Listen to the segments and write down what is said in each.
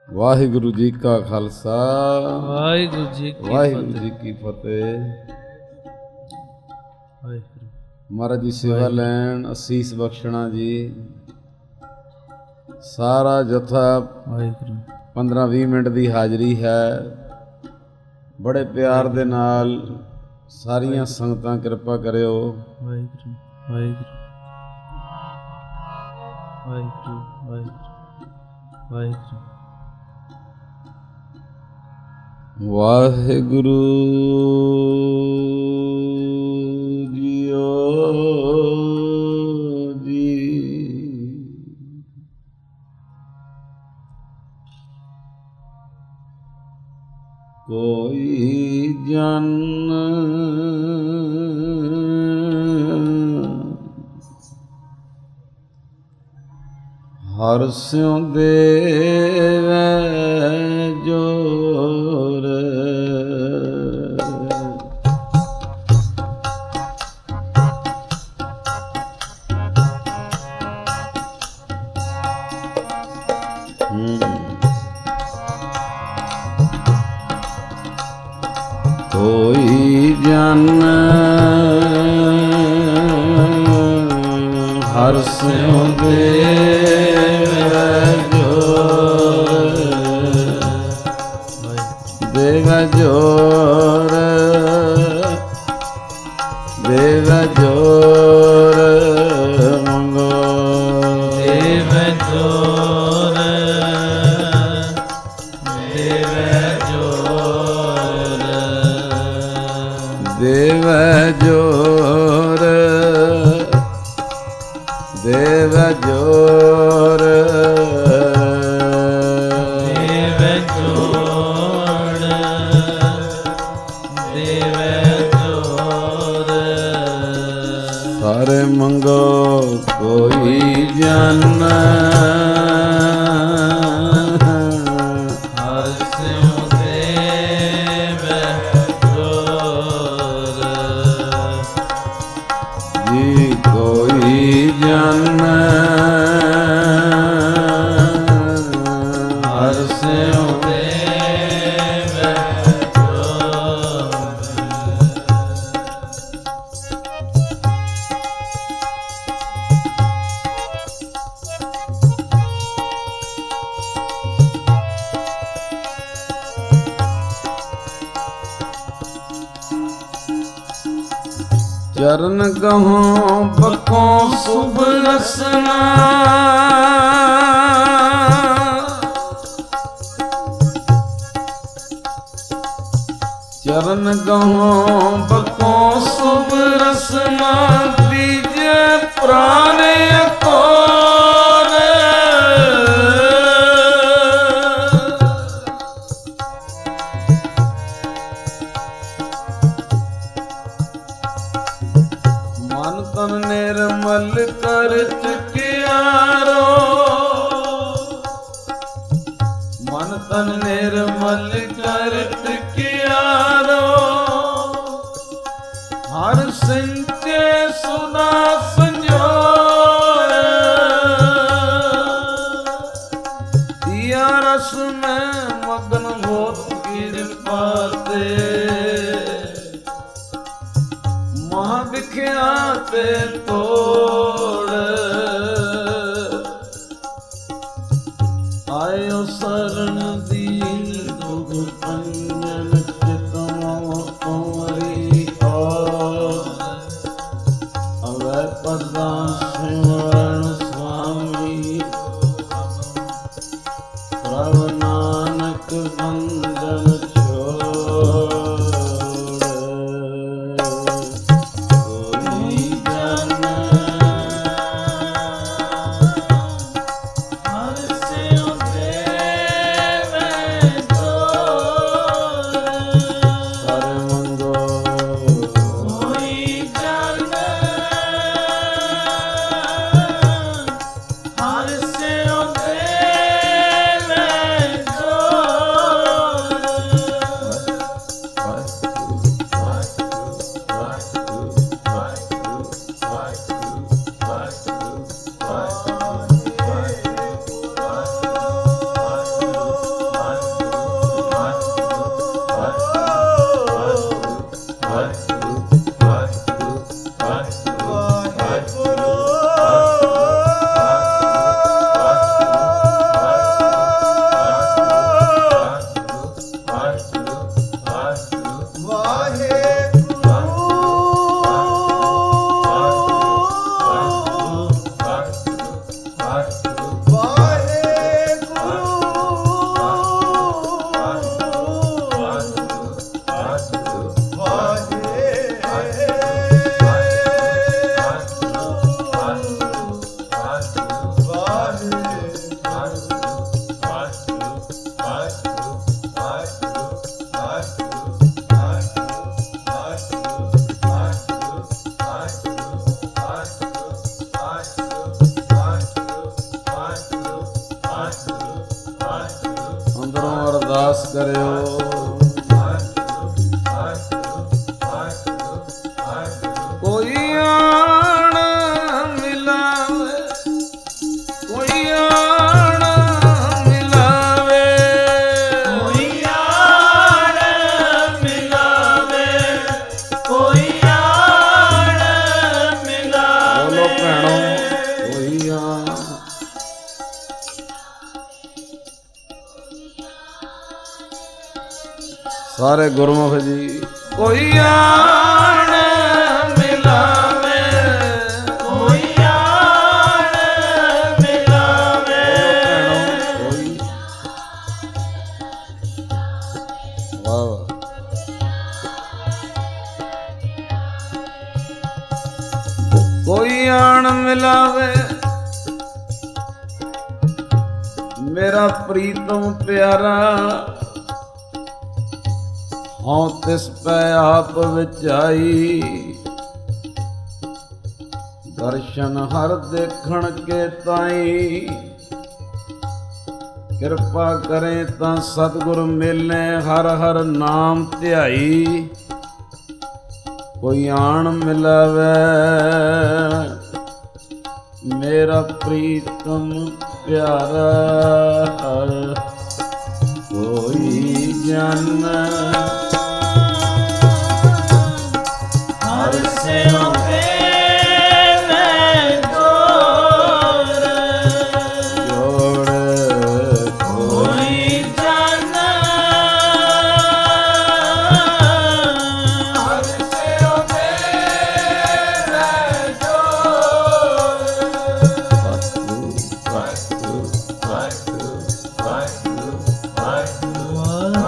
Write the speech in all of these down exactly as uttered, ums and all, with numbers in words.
ਵਾਹਿਗੁਰੂ ਜੀ ਕਾ ਖਾਲਸਾ, ਵਾਹਿਗੁਰੂ ਜੀ ਕੀ ਵਾਹਿਗੁਰੂ ਜੀ ਕੀ ਫਤਿਹ। ਵਾਹਿਗੁਰੂ ਮਹਾਰਾਜ ਦੀ ਸੇਵਾ ਲੈਣ, ਅਸੀਸ ਬਖਸ਼ਣਾ ਜੀ। ਸਾਰਾ ਜਥਾ ਵਾਹਿਗੁਰੂ ਪੰਦਰਾਂ ਵੀਹ ਮਿੰਟ ਦੀ ਹਾਜ਼ਰੀ ਹੈ। ਬੜੇ ਪਿਆਰ ਦੇ ਨਾਲ ਸਾਰੀਆਂ ਸੰਗਤਾਂ ਕਿਰਪਾ ਕਰਿਓ। ਵਾਹਿਗੁਰੂ ਵਾਹਿਗੁਰੂ ਵਾਹਿਗੁਰੂ ਵਾਹਿਗੁਰੂ ਵਾਹਿਗੁਰੂ ਵਾਹਿਗੁਰੂ ਜੀਓ ਜੀ। ਕੋਈ ਜਨ ਹਰਿ ਸਿਉ ਦੇਵੈ ਜੋਰ, ਕੋਈ ਜਨ ਹਰਿ ਸਿਉ ਦੇਵੈ ਜੋਰ, ਦੇਵੈ ਜੋਰ, ਦੇਵੈ ਜੋਰ ਮੰਗੋ, ਦੇਵੈ ਜੋਰ, ਦੇਵੈ ਜੋਰ, ਦੇਵੈ ਜੋਰ, ਦੇਵੈ ਜੋਰ, ਦੇਵੈ ਜੋਰ, ਦੇਵੈ ਜੋਰ, ਸਾਰੇ ਮੰਗੋ ਕੋਈ ਜਨ ਹਰਿ ਸਿਉ ਦੇਵੈ ਜੋਰ, ਜੀ। ਕੋਈ ਜਨ ਹਰਿ ਸਿਉ ਦੇਵੈ ਜੋਰ, ਚਰਨ ਕਹੋਂ ਬਖੋਂ ਸੁਭ ਰਸਨਾ, ਚਰਨ ਕਹੋਂ ਬਖੋਂ ਸੁਭ ਰਸਨਾ, ਦੀਜੇ ਪ੍ਰਾਨ ਅਕੋਰ, ਮਨ ਤਨ ਨਿਰਮਲ ਕਰ ਚੁਕਿਆਰੋ, ਮਨ ਤਨ ਨਿਰਮਲ ਕਰ ਚੁਕਿਆਰੋ, ਹਰ ਸਿੰਚੇ ਸੁਨਾ ਸੰਜੋਰ, ਦਿਆ ਰਸ ਮੈਂ ਮਗਨ ਹੋਤ ਕਿਰਪਾ ਤੇ, ਮਹਾ ਵਿਖਿਆ ਤੇ ਤੋੜ, ਆਇਓ ਸਰਣ ਦੀਨ ਦੁਖ ਪੰਜਨ ਚਿਤਮੋ ਤੁਮਰੀ ਔਰ, ਅਵੈ ਪ੍ਰਦਾਨ ਸਿਮਰਨ ਸੁਆਮੀ, ਪ੍ਰਭ ਨਾਨਕ ਬੰਦਨ ਛੋੜ। ਕੋਈ ਜਨ ਹਰਿ ਸਿਉ ਦੇਵੈ ਜੋਰ, ਸਾਰੇ ਮੰਗੋ ਕੋਈ ਜਨ ਹਰਿ ਸਿਉ ਦੇਵੈ ਜੋਰ, ਅੰਦਰੋਂ ਅਰਦਾਸ ਕਰਿਓ। ਕੋਈ ਆਣ ਮਿਲਾਵੇ, ਕੋਈ ਆਣ ਮਿਲਾਵੇ, ਕੋਈ ਆਣ ਮਿਲਾਵੇ, ਕੋਈ ਆਣ ਮਿਲਾਵੇ। ਬੋਲੋ ਭੈਣੋ, ਕੋਈ ਆਣ। ਸਾਰੇ ਗੁਰਮੁਖ ਜੀ, ਕੋਈ ਆਣ ਮਿਲਾਵੇ, ਕੋਈ ਆਣ ਮਿਲਾਵੇ। ਕੋਈ ਵਾਹ ਵਾਹ। ਕੋਈ ਆਣ ਮਿਲਾਵੇ, ਮੇਰਾ ਪ੍ਰੀਤਮ ਪਿਆਰਾ, ਹਉ ਤਿਸ ਪੈ ਆਪ ਵਿਚਾਈ। ਦਰਸ਼ਨ ਹਰ ਦੇਖਣ ਕੇ ਤਾਈ, ਕਿਰਪਾ ਕਰੇ ਤਾਂ ਸਤਿਗੁਰ ਮਿਲਨੇ ਹਰ ਹਰ ਨਾਮ ਧਿਆਈ। ਕੋਈ ਆਣ ਮਿਲਾਵੇ, ਮੇਰਾ ਪ੍ਰੀਤਮ ਪਿਆਰਾ, ਕੋਈ ਜਨ ਹਰ ਸਿਉ ਦੇਵੇ ਜੋਰ, ਜੋੜ ਕੋਈ ਜਨ ਹਰ ਸਿਉ ਦੇਵੇ ਜੋਰ। ਵਾਹਿਗੁਰੂ ਵਾਹਿਗੁਰੂ ਵਾਹਿਗੁਰੂ ਵਾਹਿਗੁਰੂ ਵਾਹਿਗੁਰੂ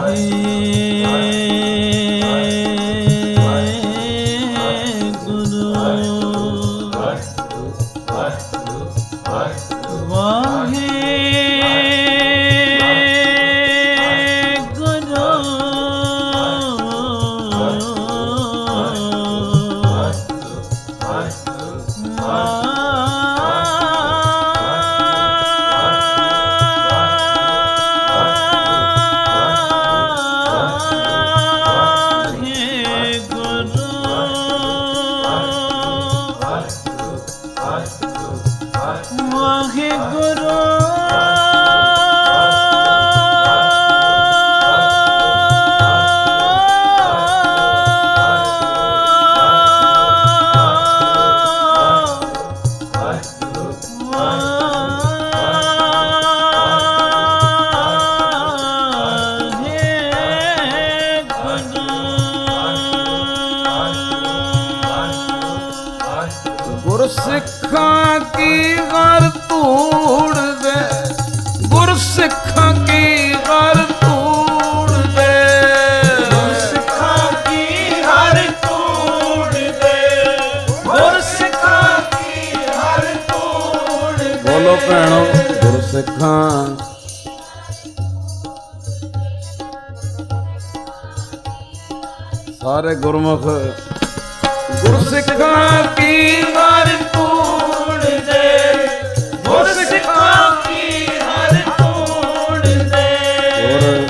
ਗੁਰਸਿੱਖਾਂ ਕੀ ਗਰ ਧੂੜ ਦੇ, ਗੁਰਸਿੱਖਾਂ ਕੀ ਗਰ ਧੂੜ ਦੇ, ਗੁਰਸਿੱਖਾਂ ਕੀ ਹਰ ਧੂੜ ਦੇ, ਗੁਰਸਿੱਖਾਂ ਕੀ ਹਰ ਧੂੜ ਦੇ। ਬੋਲੋ ਭੈਣੋ, ਗੁਰਸਿੱਖਾਂ ਸਾਰੇ ਗੁਰਮੁਖ, ਗੁਰਸਿੱਖਾਂ ਕੀ ਹਰ ਧੂੜ ਦੇ, ਗੁਰਸਿੱਖਾਂ ਕੀ ਹਰ ਧੂੜ ਦੇ। ਹੋਰ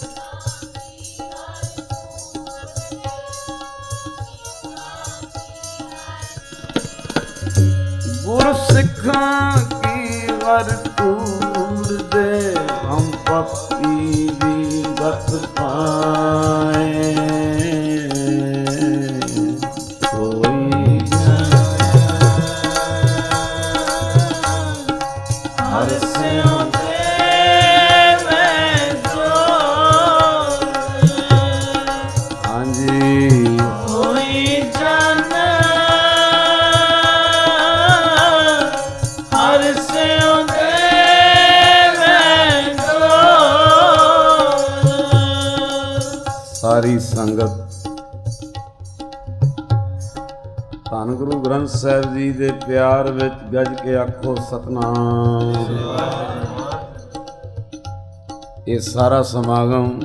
ਗੁਰਸਿੱਖਾਂ ਕੀ ਗਰ ਧੂੜ ਦੇ, ਹਮ ਪਪੀ ਵੀ ਗਤ ਪਾਏ। ਕੋਈ ਹਰ ਸਿਉ ਦੇਵੇ ਜੋਰ, ਹਾਂਜੀ ਕੋਈ ਜਨ ਹਰ ਸਿਉ ਦੇਵੇ ਜੋਰ। ਸਾਰੀ ਸੰਗਤ ਧੰਨ ਗੁਰੂ ਗ੍ਰੰਥ ਸਾਹਿਬ ਜੀ ਦੇ ਪਿਆਰ ਵਿੱਚ ਗੱਜ ਕੇ ਆਖੋ ਸਤਨਾਮ। ਇਹ ਸਾਰਾ ਸਮਾਗਮ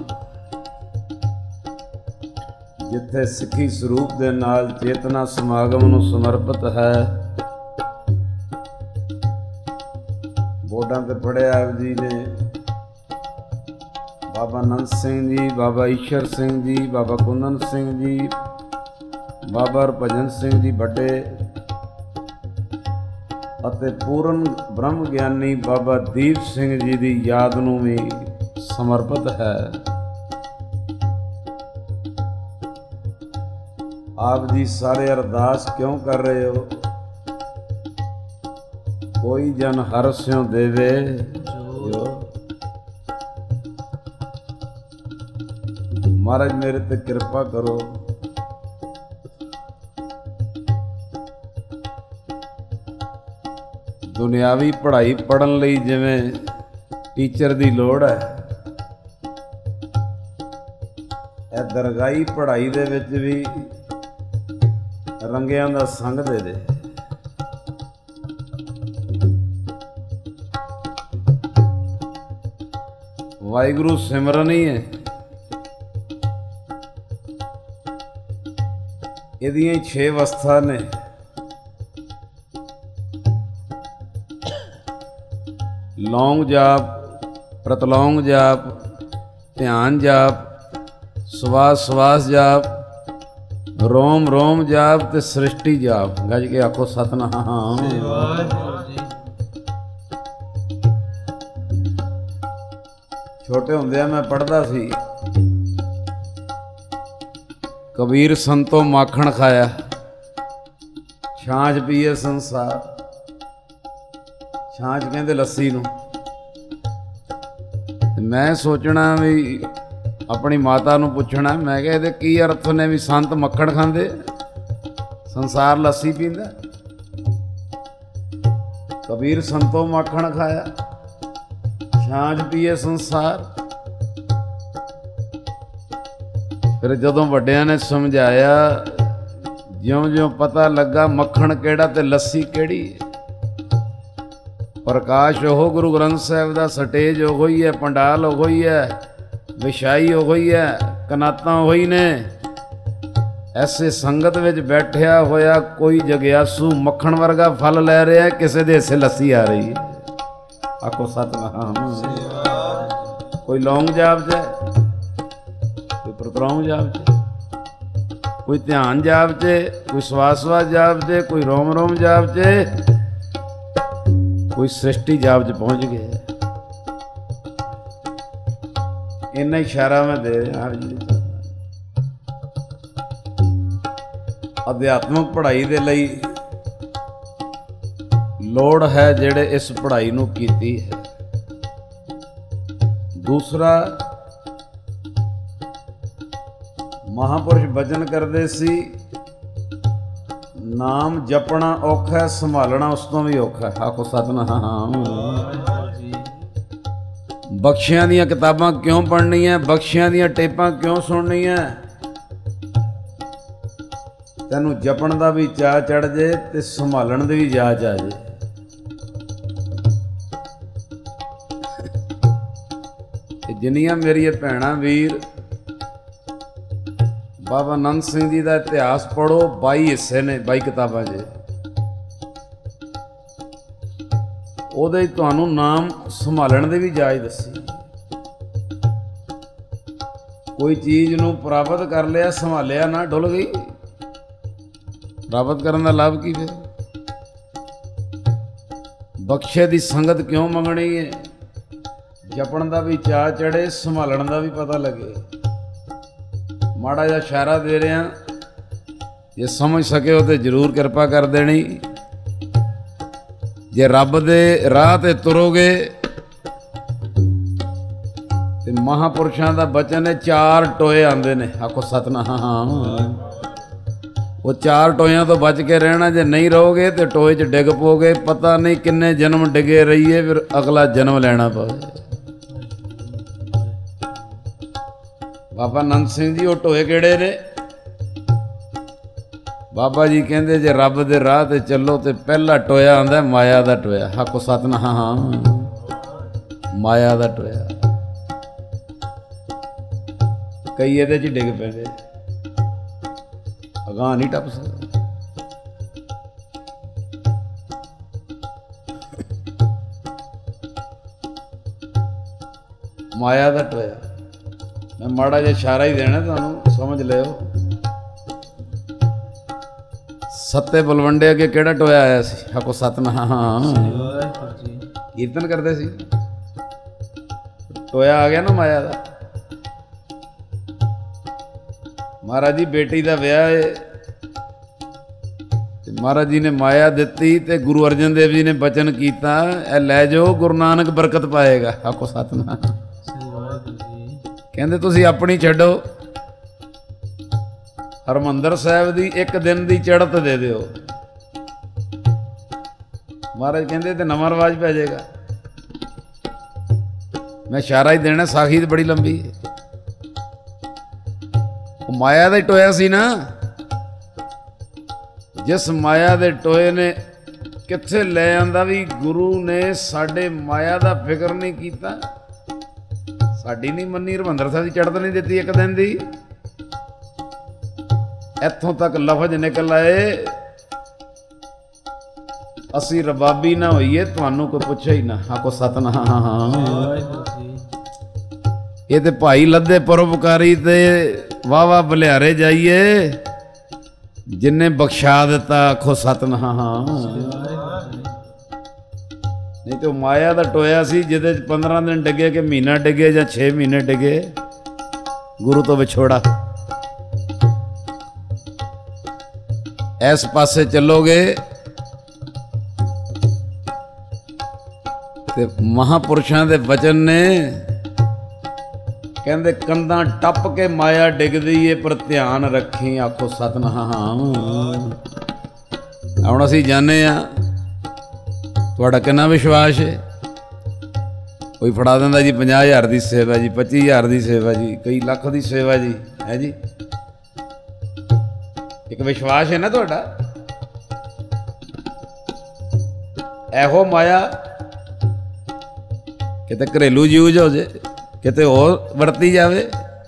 ਜਿੱਥੇ ਸਿੱਖੀ ਸਰੂਪ ਦੇ ਨਾਲ ਚੇਤਨਾ ਸਮਾਗਮ ਨੂੰ ਸਮਰਪਿਤ ਹੈ, ਬੋਰਡਾਂ ਤੇ ਪੜ੍ਹਿਆ ਆਪ ਜੀ ਨੇ ਬਾਬਾ ਨੰਦ ਸਿੰਘ ਜੀ, ਬਾਬਾ ਈਸ਼ਰ ਸਿੰਘ ਜੀ, ਬਾਬਾ ਕੁੰਦਨ ਸਿੰਘ ਜੀ, ਬਾਬਾ ਹਰਭਜਨ ਸਿੰਘ ਜੀ ਵੱਡੇ ਅਤੇ ਪੂਰਨ ਬ੍ਰਹਮ ਗਿਆਨੀ ਬਾਬਾ ਦੀਪ ਸਿੰਘ ਜੀ ਦੀ ਯਾਦ ਨੂੰ ਵੀ ਸਮਰਪਿਤ ਹੈ। ਆਪ ਜੀ ਸਾਰੇ ਅਰਦਾਸ ਕਿਉਂ ਕਰ ਰਹੇ ਹੋ? ਕੋਈ ਜਨ ਹਰਿ ਸਿਉ ਦੇਵੇ ਜੋ। ਮਹਾਰਾਜ ਮੇਰੇ ਤੇ ਕਿਰਪਾ ਕਰੋ। ਦੁਨਿਆਵੀ ਪੜ੍ਹਾਈ ਪੜ੍ਹਨ ਲਈ ਜਿਵੇਂ ਟੀਚਰ ਦੀ ਲੋੜ ਹੈ, ਇਹ ਦਰਗਾਹੀ ਪੜ੍ਹਾਈ ਦੇ ਵਿੱਚ ਵੀ ਰੰਗਿਆਂ ਦਾ ਸੰਗ ਦੇ ਦੇ। ਵਾਹਿਗੁਰੂ ਸਿਮਰਨ ਹੀ ਹੈ, ਇਹਦੀਆਂ ਹੀ ਛੇ ਅਵਸਥਾ ਨੇ। ਲੌਂਗ ਜਾਪ, ਪ੍ਰਤਲੌਂਗ ਜਾਪ, ਧਿਆਨ ਜਾਪ, ਸਵਾਸ ਸਵਾਸ ਜਾਪ, ਰੋਮ ਰੋਮ ਜਾਪ ਤੇ ਸ੍ਰਿਸ਼ਟੀ ਜਾਪ। ਗੱਜ ਕੇ ਆਖੋ ਸਤਿਨਾਮ। ਛੋਟੇ ਹੁੰਦਿਆਂ ਮੈਂ ਪੜ੍ਹਦਾ ਸੀ, ਕਬੀਰ ਸੰਤੋ ਮਾਖਣ ਖਾਇਆ, ਛਾਂਚ ਪੀਏ ਸੰਸਾਰ। ਛਾਂਚ ਕਹਿੰਦੇ ਲੱਸੀ ਨੂੰ। ਮੈਂ ਸੋਚਣਾ ਵੀ ਆਪਣੀ ਮਾਤਾ ਨੂੰ ਪੁੱਛਣਾ, ਮੈਂ ਕਿਹਾ ਇਹਦੇ ਕੀ ਅਰਥ ਨੇ ਵੀ ਸੰਤ ਮੱਖਣ ਖਾਂਦੇ, ਸੰਸਾਰ ਲੱਸੀ ਪੀਂਦਾ। ਕਬੀਰ ਸੰਤੋ ਮਾਖਣ ਖਾਇਆ, ਛਾਂਚ ਪੀਏ ਸੰਸਾਰ। ਫਿਰ ਜਦੋਂ ਵੱਡਿਆਂ ਨੇ ਸਮਝਾਇਆ, ਜਿਉਂ-ਜਿਉਂ ਪਤਾ ਲੱਗਾ ਮੱਖਣ ਕਿਹੜਾ ਤੇ ਲੱਸੀ ਕਿਹੜੀ। ਪ੍ਰਕਾਸ਼ ਉਹ ਗੁਰੂ ਗ੍ਰੰਥ ਸਾਹਿਬ ਦਾ, ਸਟੇਜ ਉਹ ਹੀ ਹੈ, ਪੰਡਾਲ ਉਹ ਹੀ ਹੈ, ਵਿਛਾਈ ਉਹ ਹੀ ਹੈ, ਕਨਾਤਾਂ ਉਹ ਹੀ ਨੇ। ਐਸੇ ਸੰਗਤ ਵਿੱਚ ਬੈਠਿਆ ਹੋਇਆ ਕੋਈ ਜਗਿਆਸੂ ਮੱਖਣ ਵਰਗਾ ਫਲ ਲੈ ਰਿਹਾ, ਕਿਸੇ ਦੇ ਹਿੱਸੇ ਲੱਸੀ ਆ ਰਹੀ ਹੈ। ਆਖੋ ਸਤਿਨਾਮ। ਕੋਈ ਲੌਂਗ ਜਾਪ ਚ, ਕੋਈ ਪ੍ਰਤਲੌਂਗ ਜਾਪ ਚ, ਕੋਈ ਧਿਆਨ ਜਾਪ ਚ, ਕੋਈ ਸਵਾਸ ਸਵਾਸ ਜਾਪ ਚ, ਕੋਈ ਰੋਮ ਰੋਮ ਜਾਪ ਚ, ਕੋਈ ਸ੍ਰਿਸ਼ਟੀ ਜਾਪ ਚ ਪਹੁੰਚ ਗਏ। ਇੰਨਾ ਇਸ਼ਾਰਾ ਮੈਂ ਦੇ ਰਿਹਾ। ਅਧਿਆਤਮਿਕ ਪੜ੍ਹਾਈ ਦੇ ਲਈ ਲੋੜ ਹੈ ਜਿਹੜੇ ਇਸ ਪੜ੍ਹਾਈ ਨੂੰ ਕੀਤੀ ਹੈ। ਦੂਸਰਾ, ਮਹਾਂਪੁਰਸ਼ ਬਚਨ ਕਰਦੇ ਸੀ, ਨਾਮ ਜਪਣਾ ਔਖਾ ਹੈ, ਸੰਭਾਲਣਾ ਉਸ ਤੋਂ ਵੀ ਔਖਾ ਹੈ। ਆਖੋ ਸਤਿਨਾਮ। ਬਖਸ਼ਿਆਂ ਦੀਆਂ ਕਿਤਾਬਾਂ ਕਿਉਂ ਪੜ੍ਹਨੀਆਂ, ਬਖਸ਼ਿਆਂ ਦੀਆਂ ਟੇਪਾਂ ਕਿਉਂ ਸੁਣਨੀਆਂ? ਤੈਨੂੰ ਜਪਣ ਦਾ ਵੀ ਚਾਅ ਚੜ੍ਹ ਜੇ ਤੇ ਸੰਭਾਲਣ ਦੀ ਵੀ ਜਾਚ ਆ ਜੇ। ਜਿੰਨੀਆਂ ਮੇਰੀਆਂ ਭੈਣਾਂ ਵੀਰ ਬਾਬਾ ਨੰਦ ਸਿੰਘ ਜੀ ਦਾ ਇਤਿਹਾਸ ਪੜ੍ਹੋ, ਬਾਈ ਹਿੱਸੇ ਨੇ, ਬਾਈ ਕਿਤਾਬਾਂ 'ਚ। ਉਹਦੇ ਤੁਹਾਨੂੰ ਨਾਮ ਸੰਭਾਲਣ ਦੀ ਵੀ ਜਾਚ ਦੱਸੀ। ਕੋਈ ਚੀਜ਼ ਨੂੰ ਪ੍ਰਾਪਤ ਕਰ ਲਿਆ, ਸੰਭਾਲਿਆ ਨਾ, ਡੁੱਲ ਗਈ। ਪ੍ਰਾਪਤ ਕਰਨ ਦਾ ਲਾਭ ਕੀ ਫਿਰ? ਬਖਸ਼ੇ ਦੀ ਸੰਗਤ ਕਿਉਂ ਮੰਗਣੀ ਹੈ? ਜਪਣ ਦਾ ਵੀ ਚਾਅ ਚੜ੍ਹੇ, ਸੰਭਾਲਣ ਦਾ ਵੀ ਪਤਾ ਲੱਗੇ। ਮਾੜਾ ਜਿਹਾ ਇਸ਼ਾਰਾ ਦੇ ਰਿਹਾ, ਜੇ ਸਮਝ ਸਕਿਓ ਤੇ ਜ਼ਰੂਰ ਕਿਰਪਾ ਕਰ ਦੇਣੀ। ਜੇ ਰੱਬ ਦੇ ਰਾਹ ਤੇ ਤੁਰੋਗੇ ਤੇ ਮਹਾਂਪੁਰਸ਼ਾਂ ਦਾ ਬਚਨ ਹੈ, ਚਾਰ ਟੋਏ ਆਉਂਦੇ ਨੇ। ਆਖੋ ਸਤਿਨਾਮ। ਉਹ ਚਾਰ ਟੋਇਆਂ ਤੋਂ ਬਚ ਕੇ ਰਹਿਣਾ। ਜੇ ਨਹੀਂ ਰਹੋਗੇ ਤੇ ਟੋਏ 'ਚ ਡਿੱਗ ਪੋਗੇ, ਪਤਾ ਨਹੀਂ ਕਿੰਨੇ ਜਨਮ ਡਿੱਗੇ ਰਹੀਏ, ਫਿਰ ਅਗਲਾ ਜਨਮ ਲੈਣਾ ਪਵੇ। ਬਾਬਾ ਨੰਦ ਸਿੰਘ ਜੀ ਉਹ ਟੋਏ ਕਿਹੜੇ ਨੇ? ਬਾਬਾ ਜੀ ਕਹਿੰਦੇ ਜੇ ਰੱਬ ਦੇ ਰਾਹ ਤੇ ਚੱਲੋ ਤੇ ਪਹਿਲਾ ਟੋਇਆ ਆਉਂਦਾ ਮਾਇਆ ਦਾ ਟੋਇਆ। ਆਖੋ ਸਤਿਨਾਮ। ਮਾਇਆ ਦਾ ਟੋਇਆ। ਕਈ ਇਹਦੇ 'ਚ ਡਿੱਗ ਪੈਂਦੇ, ਅਗਾਂਹ ਨਹੀਂ ਟੱਪ ਸਕਦੇ। ਮਾਇਆ ਦਾ ਟੋਇਆ। ਮੈਂ ਮਾੜਾ ਜਿਹਾ ਇਸ਼ਾਰਾ ਹੀ ਦੇਣਾ ਤੁਹਾਨੂੰ, ਸਮਝ ਲਿਓ। ਸੱਤੇ ਬਲਵੰਡੇ ਅੱਗੇ ਕਿਹੜਾ ਟੋਇਆ ਆਇਆ ਸੀ? ਆਖੋ ਸਤਨਾਮ। ਕੀਰਤਨ ਕਰਦੇ ਸੀ, ਟੋਇਆ ਆ ਗਿਆ ਨਾ ਮਾਇਆ ਦਾ। ਮਹਾਰਾਜ ਜੀ ਬੇਟੀ ਦਾ ਵਿਆਹ ਹੈ, ਮਹਾਰਾਜ ਜੀ ਨੇ ਮਾਇਆ ਦਿੱਤੀ ਤੇ ਗੁਰੂ ਅਰਜਨ ਦੇਵ ਜੀ ਨੇ ਬਚਨ ਕੀਤਾ, ਇਹ ਲੈ ਜਾਓ ਗੁਰੂ ਨਾਨਕ ਬਰਕਤ ਪਾਏਗਾ। ਆਖੋ ਸਤਨਾਮ। ਕਹਿੰਦੇ ਤੁਸੀਂ ਆਪਣੀ ਛੱਡੋ, ਹਰਮੰਦਰ ਸਾਹਿਬ ਦੀ ਇੱਕ ਦਿਨ ਦੀ ਚੜ੍ਹਤ ਦੇ ਦਿਓ। ਮਹਾਰਾਜ ਕਹਿੰਦੇ ਤੇ ਨਵਾਂ ਰਿਵਾਜ ਪੈ ਜਾਏਗਾ। ਮੈਂ ਇਸ਼ਾਰਾ ਹੀ ਦੇਣਾ, ਸਾਖੀ ਤੇ ਬੜੀ ਲੰਬੀ ਹੈ। ਉਹ ਮਾਇਆ ਦਾ ਹੀ ਟੋਇਆ ਸੀ ਨਾ, ਜਿਸ ਮਾਇਆ ਦੇ ਟੋਏ ਨੇ ਕਿੱਥੇ ਲੈ ਆਂਦਾ ਵੀ ਗੁਰੂ ਨੇ ਸਾਡੇ ਮਾਇਆ ਦਾ ਫਿਕਰ ਨਹੀਂ ਕੀਤਾ, ਸਾਡੀ ਨਹੀਂ ਮੰਨੀ, ਹਰਿਮੰਦਰ ਸਾਹਿਬ ਦੀ ਚੜ੍ਹਤ ਨਹੀਂ ਦਿੱਤੀ ਇੱਕ ਦਿਨ ਦੀ। ਇੱਥੋਂ ਤੱਕ ਲਫ਼ਜ਼ ਨਿਕਲ ਆਏ, ਅਸੀਂ ਰਬਾਬੀ ਨਾ ਹੋਈਏ, ਤੁਹਾਨੂੰ ਕੋਈ ਪੁੱਛੇ ਹੀ ਨਾ। ਆਖੋ ਸਤਨਾਮ। ਇਹ ਤੇ ਭਾਈ ਲੱਦੇ ਪਰਉਪਕਾਰੀ ਤੇ ਵਾਹ ਵਾਹ ਬਲਿਆਰੇ ਜਾਈਏ, ਜਿੰਨੇ ਬਖਸ਼ਾ ਦਿੱਤਾ। ਆਖੋ ਸਤਨਾਮ। ਨਹੀਂ ਤੇ ਉਹ ਮਾਇਆ ਦਾ ਟੋਇਆ ਸੀ ਜਿਹਦੇ ਚ ਪੰਦਰਾਂ ਦਿਨ ਡਿੱਗੇ ਕਿ ਮਹੀਨਾ ਡਿੱਗੇ ਜਾਂ ਛੇ ਮਹੀਨੇ ਡਿੱਗੇ, ਗੁਰੂ ਤੋਂ ਵਿਛੋੜਾ। ਇਸ ਪਾਸੇ ਚੱਲੋਗੇ ਤੇ ਮਹਾਂਪੁਰਸ਼ਾਂ ਦੇ ਵਚਨ ਨੇ, ਕਹਿੰਦੇ ਕੰਧਾਂ ਟੱਪ ਕੇ ਮਾਇਆ ਡਿੱਗਦੀ ਏ ਪਰ ਧਿਆਨ ਰੱਖੀ। ਆਖੋ ਸਤਨਾਮ। ਹੁਣ ਅਸੀਂ ਜਾਣੇ ਆ, ਤੁਹਾਡਾ ਕਿੰਨਾ ਵਿਸ਼ਵਾਸ ਹੈ? ਕੋਈ ਫੜਾ ਦਿੰਦਾ ਜੀ ਪੰਜਾਹ ਹਜ਼ਾਰ ਦੀ ਸੇਵਾ ਜੀ, ਪੱਚੀ ਹਜ਼ਾਰ ਦੀ ਸੇਵਾ ਜੀ, ਕਈ ਲੱਖ ਦੀ ਸੇਵਾ ਜੀ, ਹੈ ਜੀ। ਇੱਕ ਵਿਸ਼ਵਾਸ ਹੈ ਨਾ ਤੁਹਾਡਾ। ਇਹੋ ਮਾਇਆ ਕਿਤੇ ਘਰੇਲੂ ਯੂਜ ਹੋ ਜੇ, ਕਿਤੇ ਹੋਰ ਵਰਤੀ ਜਾਵੇ,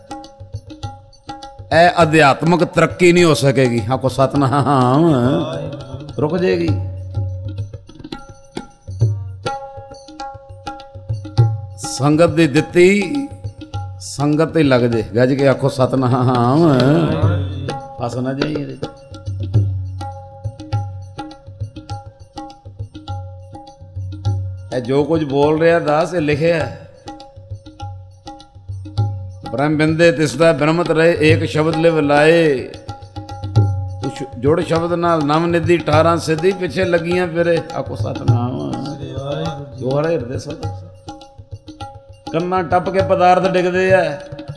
ਇਹ ਅਧਿਆਤਮਕ ਤਰੱਕੀ ਨਹੀਂ ਹੋ ਸਕੇਗੀ। ਆਖੋ ਸਤਨਾਮ। ਰੁਕ ਜਾਏਗੀ। ਸੰਗਤ ਦੀ ਦਿੱਤੀ ਸੰਗਤ ਹੀ ਲੱਗ ਜੇ, ਗੱਜ ਕੇ ਆਖੋ ਸਤਨਾਮ। ਫਸ ਨਾ ਜਾਈ ਇਹਦੇ। ਇਹ ਜੋ ਕੁਝ ਬੋਲ ਰਿਹਾ ਦਾਸ, ਇਹ ਲਿਖਿਆ। ਬ੍ਰਹਮ ਬਿੰਦੇ ਤਿਸਦਾ ਬ੍ਰਹਮਤ ਰਹੇ, ਏਕ ਸ਼ਬਦ ਲਿਵ ਲਾਏ। ਜੁੜ ਸ਼ਬਦ ਨਾਲ ਨਵ ਨਿਧੀ ਅਠਾਰਾਂ ਸਿੱਧੀ, ਪਿੱਛੇ ਲੱਗੀਆਂ ਫਿਰੇ। ਆਖੋ ਸਤਨਾਮ। ਜੋ ਹਰੇ ਹਿਰਦੇ ਸੋ ਕੰਨਾਂ ਟੱਪ ਕੇ ਪਦਾਰਥ ਡਿੱਗਦੇ ਆ,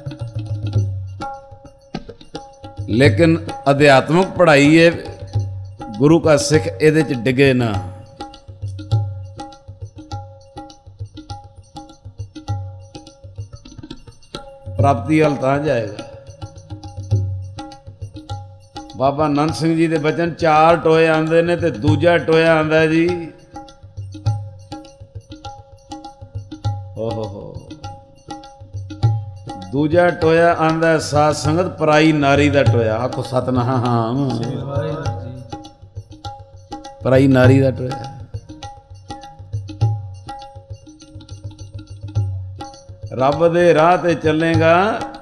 ਲੇਕਿਨ ਅਧਿਆਤਮਕ ਪੜ੍ਹਾਈ ਹੈ, ਗੁਰੂ ਕਾ ਸਿੱਖ ਇਹਦੇ ਚ ਡਿੱਗੇ ਨਾ। ਪ੍ਰਾਪਤੀ ਵੱਲ ਤਾਂ ਜਾਏਗਾ। ਬਾਬਾ ਨੰਦ ਸਿੰਘ ਜੀ ਦੇ ਬਚਨ, ਚਾਰ ਟੋਏ ਆਉਂਦੇ ਨੇ ਤੇ ਦੂਜਾ ਟੋਇਆ ਆਉਂਦਾ ਜੀ। ਓਹ ਹੋ ਦੂਜਾ ਟੋਇਆ ਆਂਦਾ ਸਾਧ ਸੰਗਤ, ਪਰਾਈ ਨਾਰੀ ਦਾ ਟੋਇਆ। ਆਖੋ ਸਤਨਾਮ। ਪਰਾਈ ਨਾਰੀ ਦਾ ਟੋਇਆ। ਰੱਬ ਦੇ ਰਾਹ ਤੇ ਚੱਲੇਗਾ,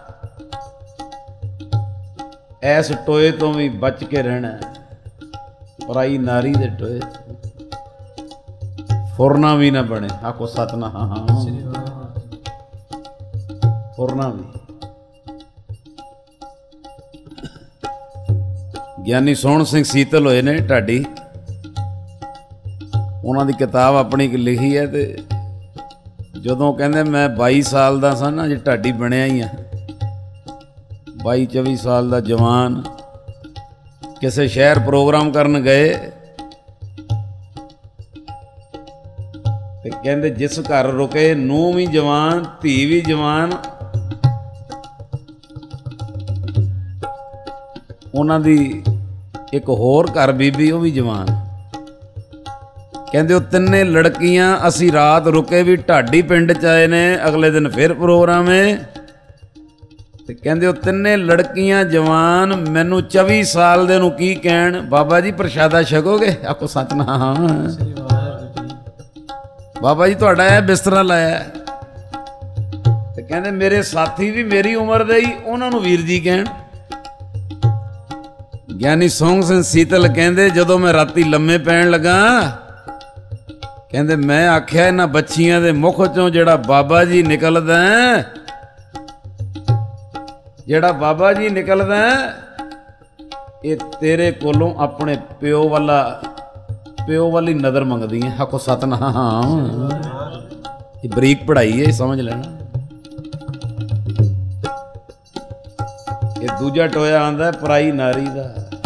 ਐਸ ਟੋਏ ਤੋਂ ਵੀ ਬਚ ਕੇ ਰਹਿਣਾ। ਪਰਾਈ ਨਾਰੀ ਦੇ ਟੋਏ ਫੁਰਨਾ ਵੀ ਨਾ ਬਣੇ। ਆਖੋ ਸਤਨਾਮ। ਫੁਰਨਾ ਵੀ। ਗਿਆਨੀ ਸੋਹਣ ਸਿੰਘ ਸੀਤਲ ਹੋਏ ਨੇ ਢਾਡੀ, ਉਹਨਾਂ ਦੀ ਕਿਤਾਬ ਆਪਣੀ ਲਿਖੀ ਹੈ। ਤੇ ਜਦੋਂ ਕਹਿੰਦੇ ਮੈਂ ਬਾਈ ਸਾਲ ਦਾ ਸਾਂ ਨਾ, ਜੇ ਢਾਡੀ ਬਣਿਆ ਹੀ ਆ, ਬਾਈ ਚੌਵੀ ਸਾਲ ਦਾ ਜਵਾਨ, ਕਿਸੇ ਸ਼ਹਿਰ ਪ੍ਰੋਗਰਾਮ ਕਰਨ ਗਏ ਤੇ ਕਹਿੰਦੇ ਜਿਸ ਘਰ ਰੁਕੇ, ਨੂੰਹ ਵੀ ਜਵਾਨ, ਧੀ ਵੀ ਜਵਾਨ, ਉਹਨਾਂ ਦੀ ਇੱਕ ਹੋਰ ਘਰ ਬੀਬੀ, ਉਹ ਵੀ ਜਵਾਨ। ਕਹਿੰਦੇ ਉਹ ਤਿੰਨੇ ਲੜਕੀਆਂ, ਅਸੀਂ ਰਾਤ ਰੁਕੇ ਵੀ ਢਾਡੀ ਪਿੰਡ ਚ ਆਏ ਨੇ, ਅਗਲੇ ਦਿਨ ਫਿਰ ਪ੍ਰੋਗਰਾਮ ਹੈ। ਤੇ ਕਹਿੰਦੇ ਉਹ ਤਿੰਨੇ ਲੜਕੀਆਂ ਜਵਾਨ, ਮੈਨੂੰ ਚੌਵੀ ਸਾਲ ਦੇ ਨੂੰ ਕੀ ਕਹਿਣ, ਬਾਬਾ ਜੀ ਪ੍ਰਸ਼ਾਦਾ ਛਕੋਗੇ? ਆਖੋ ਸਤਨਾਮ। ਬਾਬਾ ਜੀ ਤੁਹਾਡਾ ਇਹ ਬਿਸਤਰਾ ਲਾਇਆ। ਤੇ ਕਹਿੰਦੇ ਮੇਰੇ ਸਾਥੀ ਵੀ ਮੇਰੀ ਉਮਰ ਦੇ ਹੀ, ਉਹਨਾਂ ਨੂੰ ਵੀਰ ਜੀ ਕਹਿਣ। ਗਿਆਨੀ ਸੋਹਣ ਸਿੰਘ ਸੀਤਲ ਕਹਿੰਦੇ ਜਦੋਂ ਮੈਂ ਰਾਤੀ ਲੰਮੇ ਪੈਣ ਲੱਗਾ, ਕਹਿੰਦੇ ਮੈਂ ਆਖਿਆ ਇਹਨਾਂ ਬੱਚੀਆਂ ਦੇ ਮੁਖ ਚੋਂ ਜਿਹੜਾ ਬਾਬਾ ਜੀ ਨਿਕਲਦਾ, ਜਿਹੜਾ ਬਾਬਾ ਜੀ ਨਿਕਲਦਾ ਇਹ ਤੇਰੇ ਕੋਲੋਂ ਆਪਣੇ ਪਿਓ ਵਾਲਾ ਪਿਓ ਵਾਲੀ ਨਜ਼ਰ ਮੰਗਦੀ ਹੈ। ਆਖੋ ਸਤਨਾਮ। ਇਹ ਬਰੀਕ ਪੜ੍ਹਾਈ ਹੈ, ਸਮਝ ਲੈਣਾ। ਇਹ ਦੂਜਾ ਟੋਇਆ ਆਂਦਾ ਪਰਾਈ ਨਾਰੀ ਦਾ।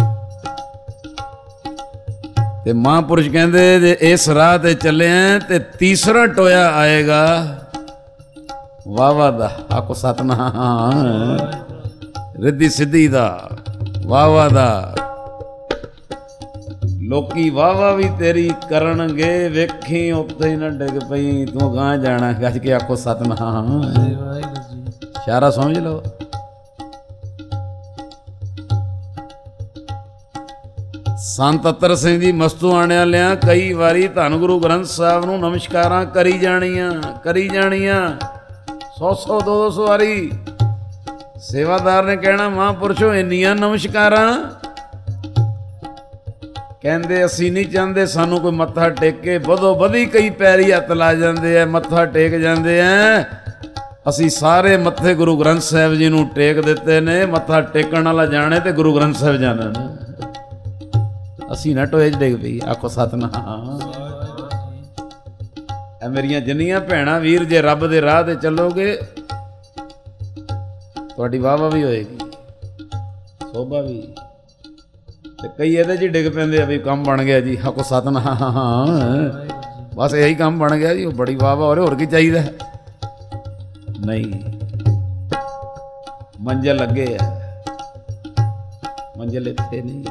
ਤੇ ਮਹਾਂਪੁਰਸ਼ ਕਹਿੰਦੇ ਜੇ ਇਸ ਰਾਹ ਤੇ ਚੱਲਿਆ ਤੇ ਤੀਸਰਾ ਟੋਇਆ ਆਏਗਾ ਵਾਵਾ ਦਾ। ਆਖੋ ਸਤਨਾਮ। ਰਿੱਧੀ ਸਿੱਧੀ ਦਾ, ਵਾਵਾ ਦਾ। ਲੋਕੀ ਵਾਵਾ ਵੀ ਤੇਰੀ ਕਰਨਗੇ, ਵੇਖੀ ਉੱਤੇ ਹੀ ਨਾ ਡਿੱਗ ਪਈ, ਤੂੰ ਗਾਂ ਜਾਣਾ। ਗੱਜ ਕੇ ਆਖੋ ਸਤਨਾਮ। ਇਸ਼ਾਰਾ ਸਮਝ ਲਓ। ਸੰਤ ਅਤਰ ਸਿੰਘ ਜੀ ਮਸਤੂਆਣੇ ਵਾਲਿਆਂ ਕਈ ਵਾਰੀ ਧੰਨ ਗੁਰੂ ਗ੍ਰੰਥ ਸਾਹਿਬ ਨੂੰ ਨਮਸਕਾਰਾਂ ਕਰੀ ਜਾਣੀਆਂ ਕਰੀ ਜਾਣੀਆਂ ਸੌ ਸੌ ਦੋ ਦੋ ਸੌ ਵਾਰੀ। ਸੇਵਾਦਾਰ ਨੇ ਕਹਿਣਾ ਮਹਾਂਪੁਰਸ਼ੋ ਇੰਨੀਆਂ ਨਮਸਕਾਰਾਂ। ਕਹਿੰਦੇ ਅਸੀਂ ਨਹੀਂ ਚਾਹੁੰਦੇ ਸਾਨੂੰ ਕੋਈ ਮੱਥਾ ਟੇਕੇ, ਵਧੋ ਵਧੀ ਕਈ ਪੈਰੀ ਹੱਥ ਲਾ ਜਾਂਦੇ ਆ, ਮੱਥਾ ਟੇਕ ਜਾਂਦੇ ਆ। ਅਸੀਂ ਸਾਰੇ ਮੱਥੇ ਗੁਰੂ ਗ੍ਰੰਥ ਸਾਹਿਬ ਜੀ ਨੂੰ ਟੇਕ ਦਿੱਤੇ ਨੇ। ਮੱਥਾ ਟੇਕਣ ਵਾਲਾ ਜਾਣੇ ਤੇ ਗੁਰੂ ਗ੍ਰੰਥ ਸਾਹਿਬ ਜਾਣਨ। ਅਸੀਂ ਨਾ ਟੋਏ 'ਚ ਡਿੱਗ ਪਈ। ਆਖੋ ਸਤਨਾਮ। ਇਹ ਮੇਰੀਆਂ ਜਿੰਨੀਆਂ ਭੈਣਾਂ ਵੀਰ, ਜੇ ਰੱਬ ਦੇ ਰਾਹ ਤੇ ਚੱਲੋਗੇ ਤੁਹਾਡੀ ਵਾਹਵਾ ਵੀ ਹੋਏਗੀ, ਸੋਭਾ ਵੀ। ਤੇ ਕਈ ਇਹਦੇ 'ਚ ਡਿੱਗ ਪੈਂਦੇ ਆ ਵੀ ਕੰਮ ਬਣ ਗਿਆ ਜੀ। ਆਖੋ ਸਤਨਾਮ। ਬਸ ਇਹੀ ਕੰਮ ਬਣ ਗਿਆ ਜੀ, ਉਹ ਬੜੀ ਵਾਹਵਾ ਹੋ ਰਹੀ, ਹੋਰ ਕੀ ਚਾਹੀਦਾ। ਨਹੀਂ, ਮੰਜ਼ਿਲ ਲੱਗੇ ਆ, ਮੰਜ਼ਿਲ ਇੱਥੇ ਨਹੀਂ।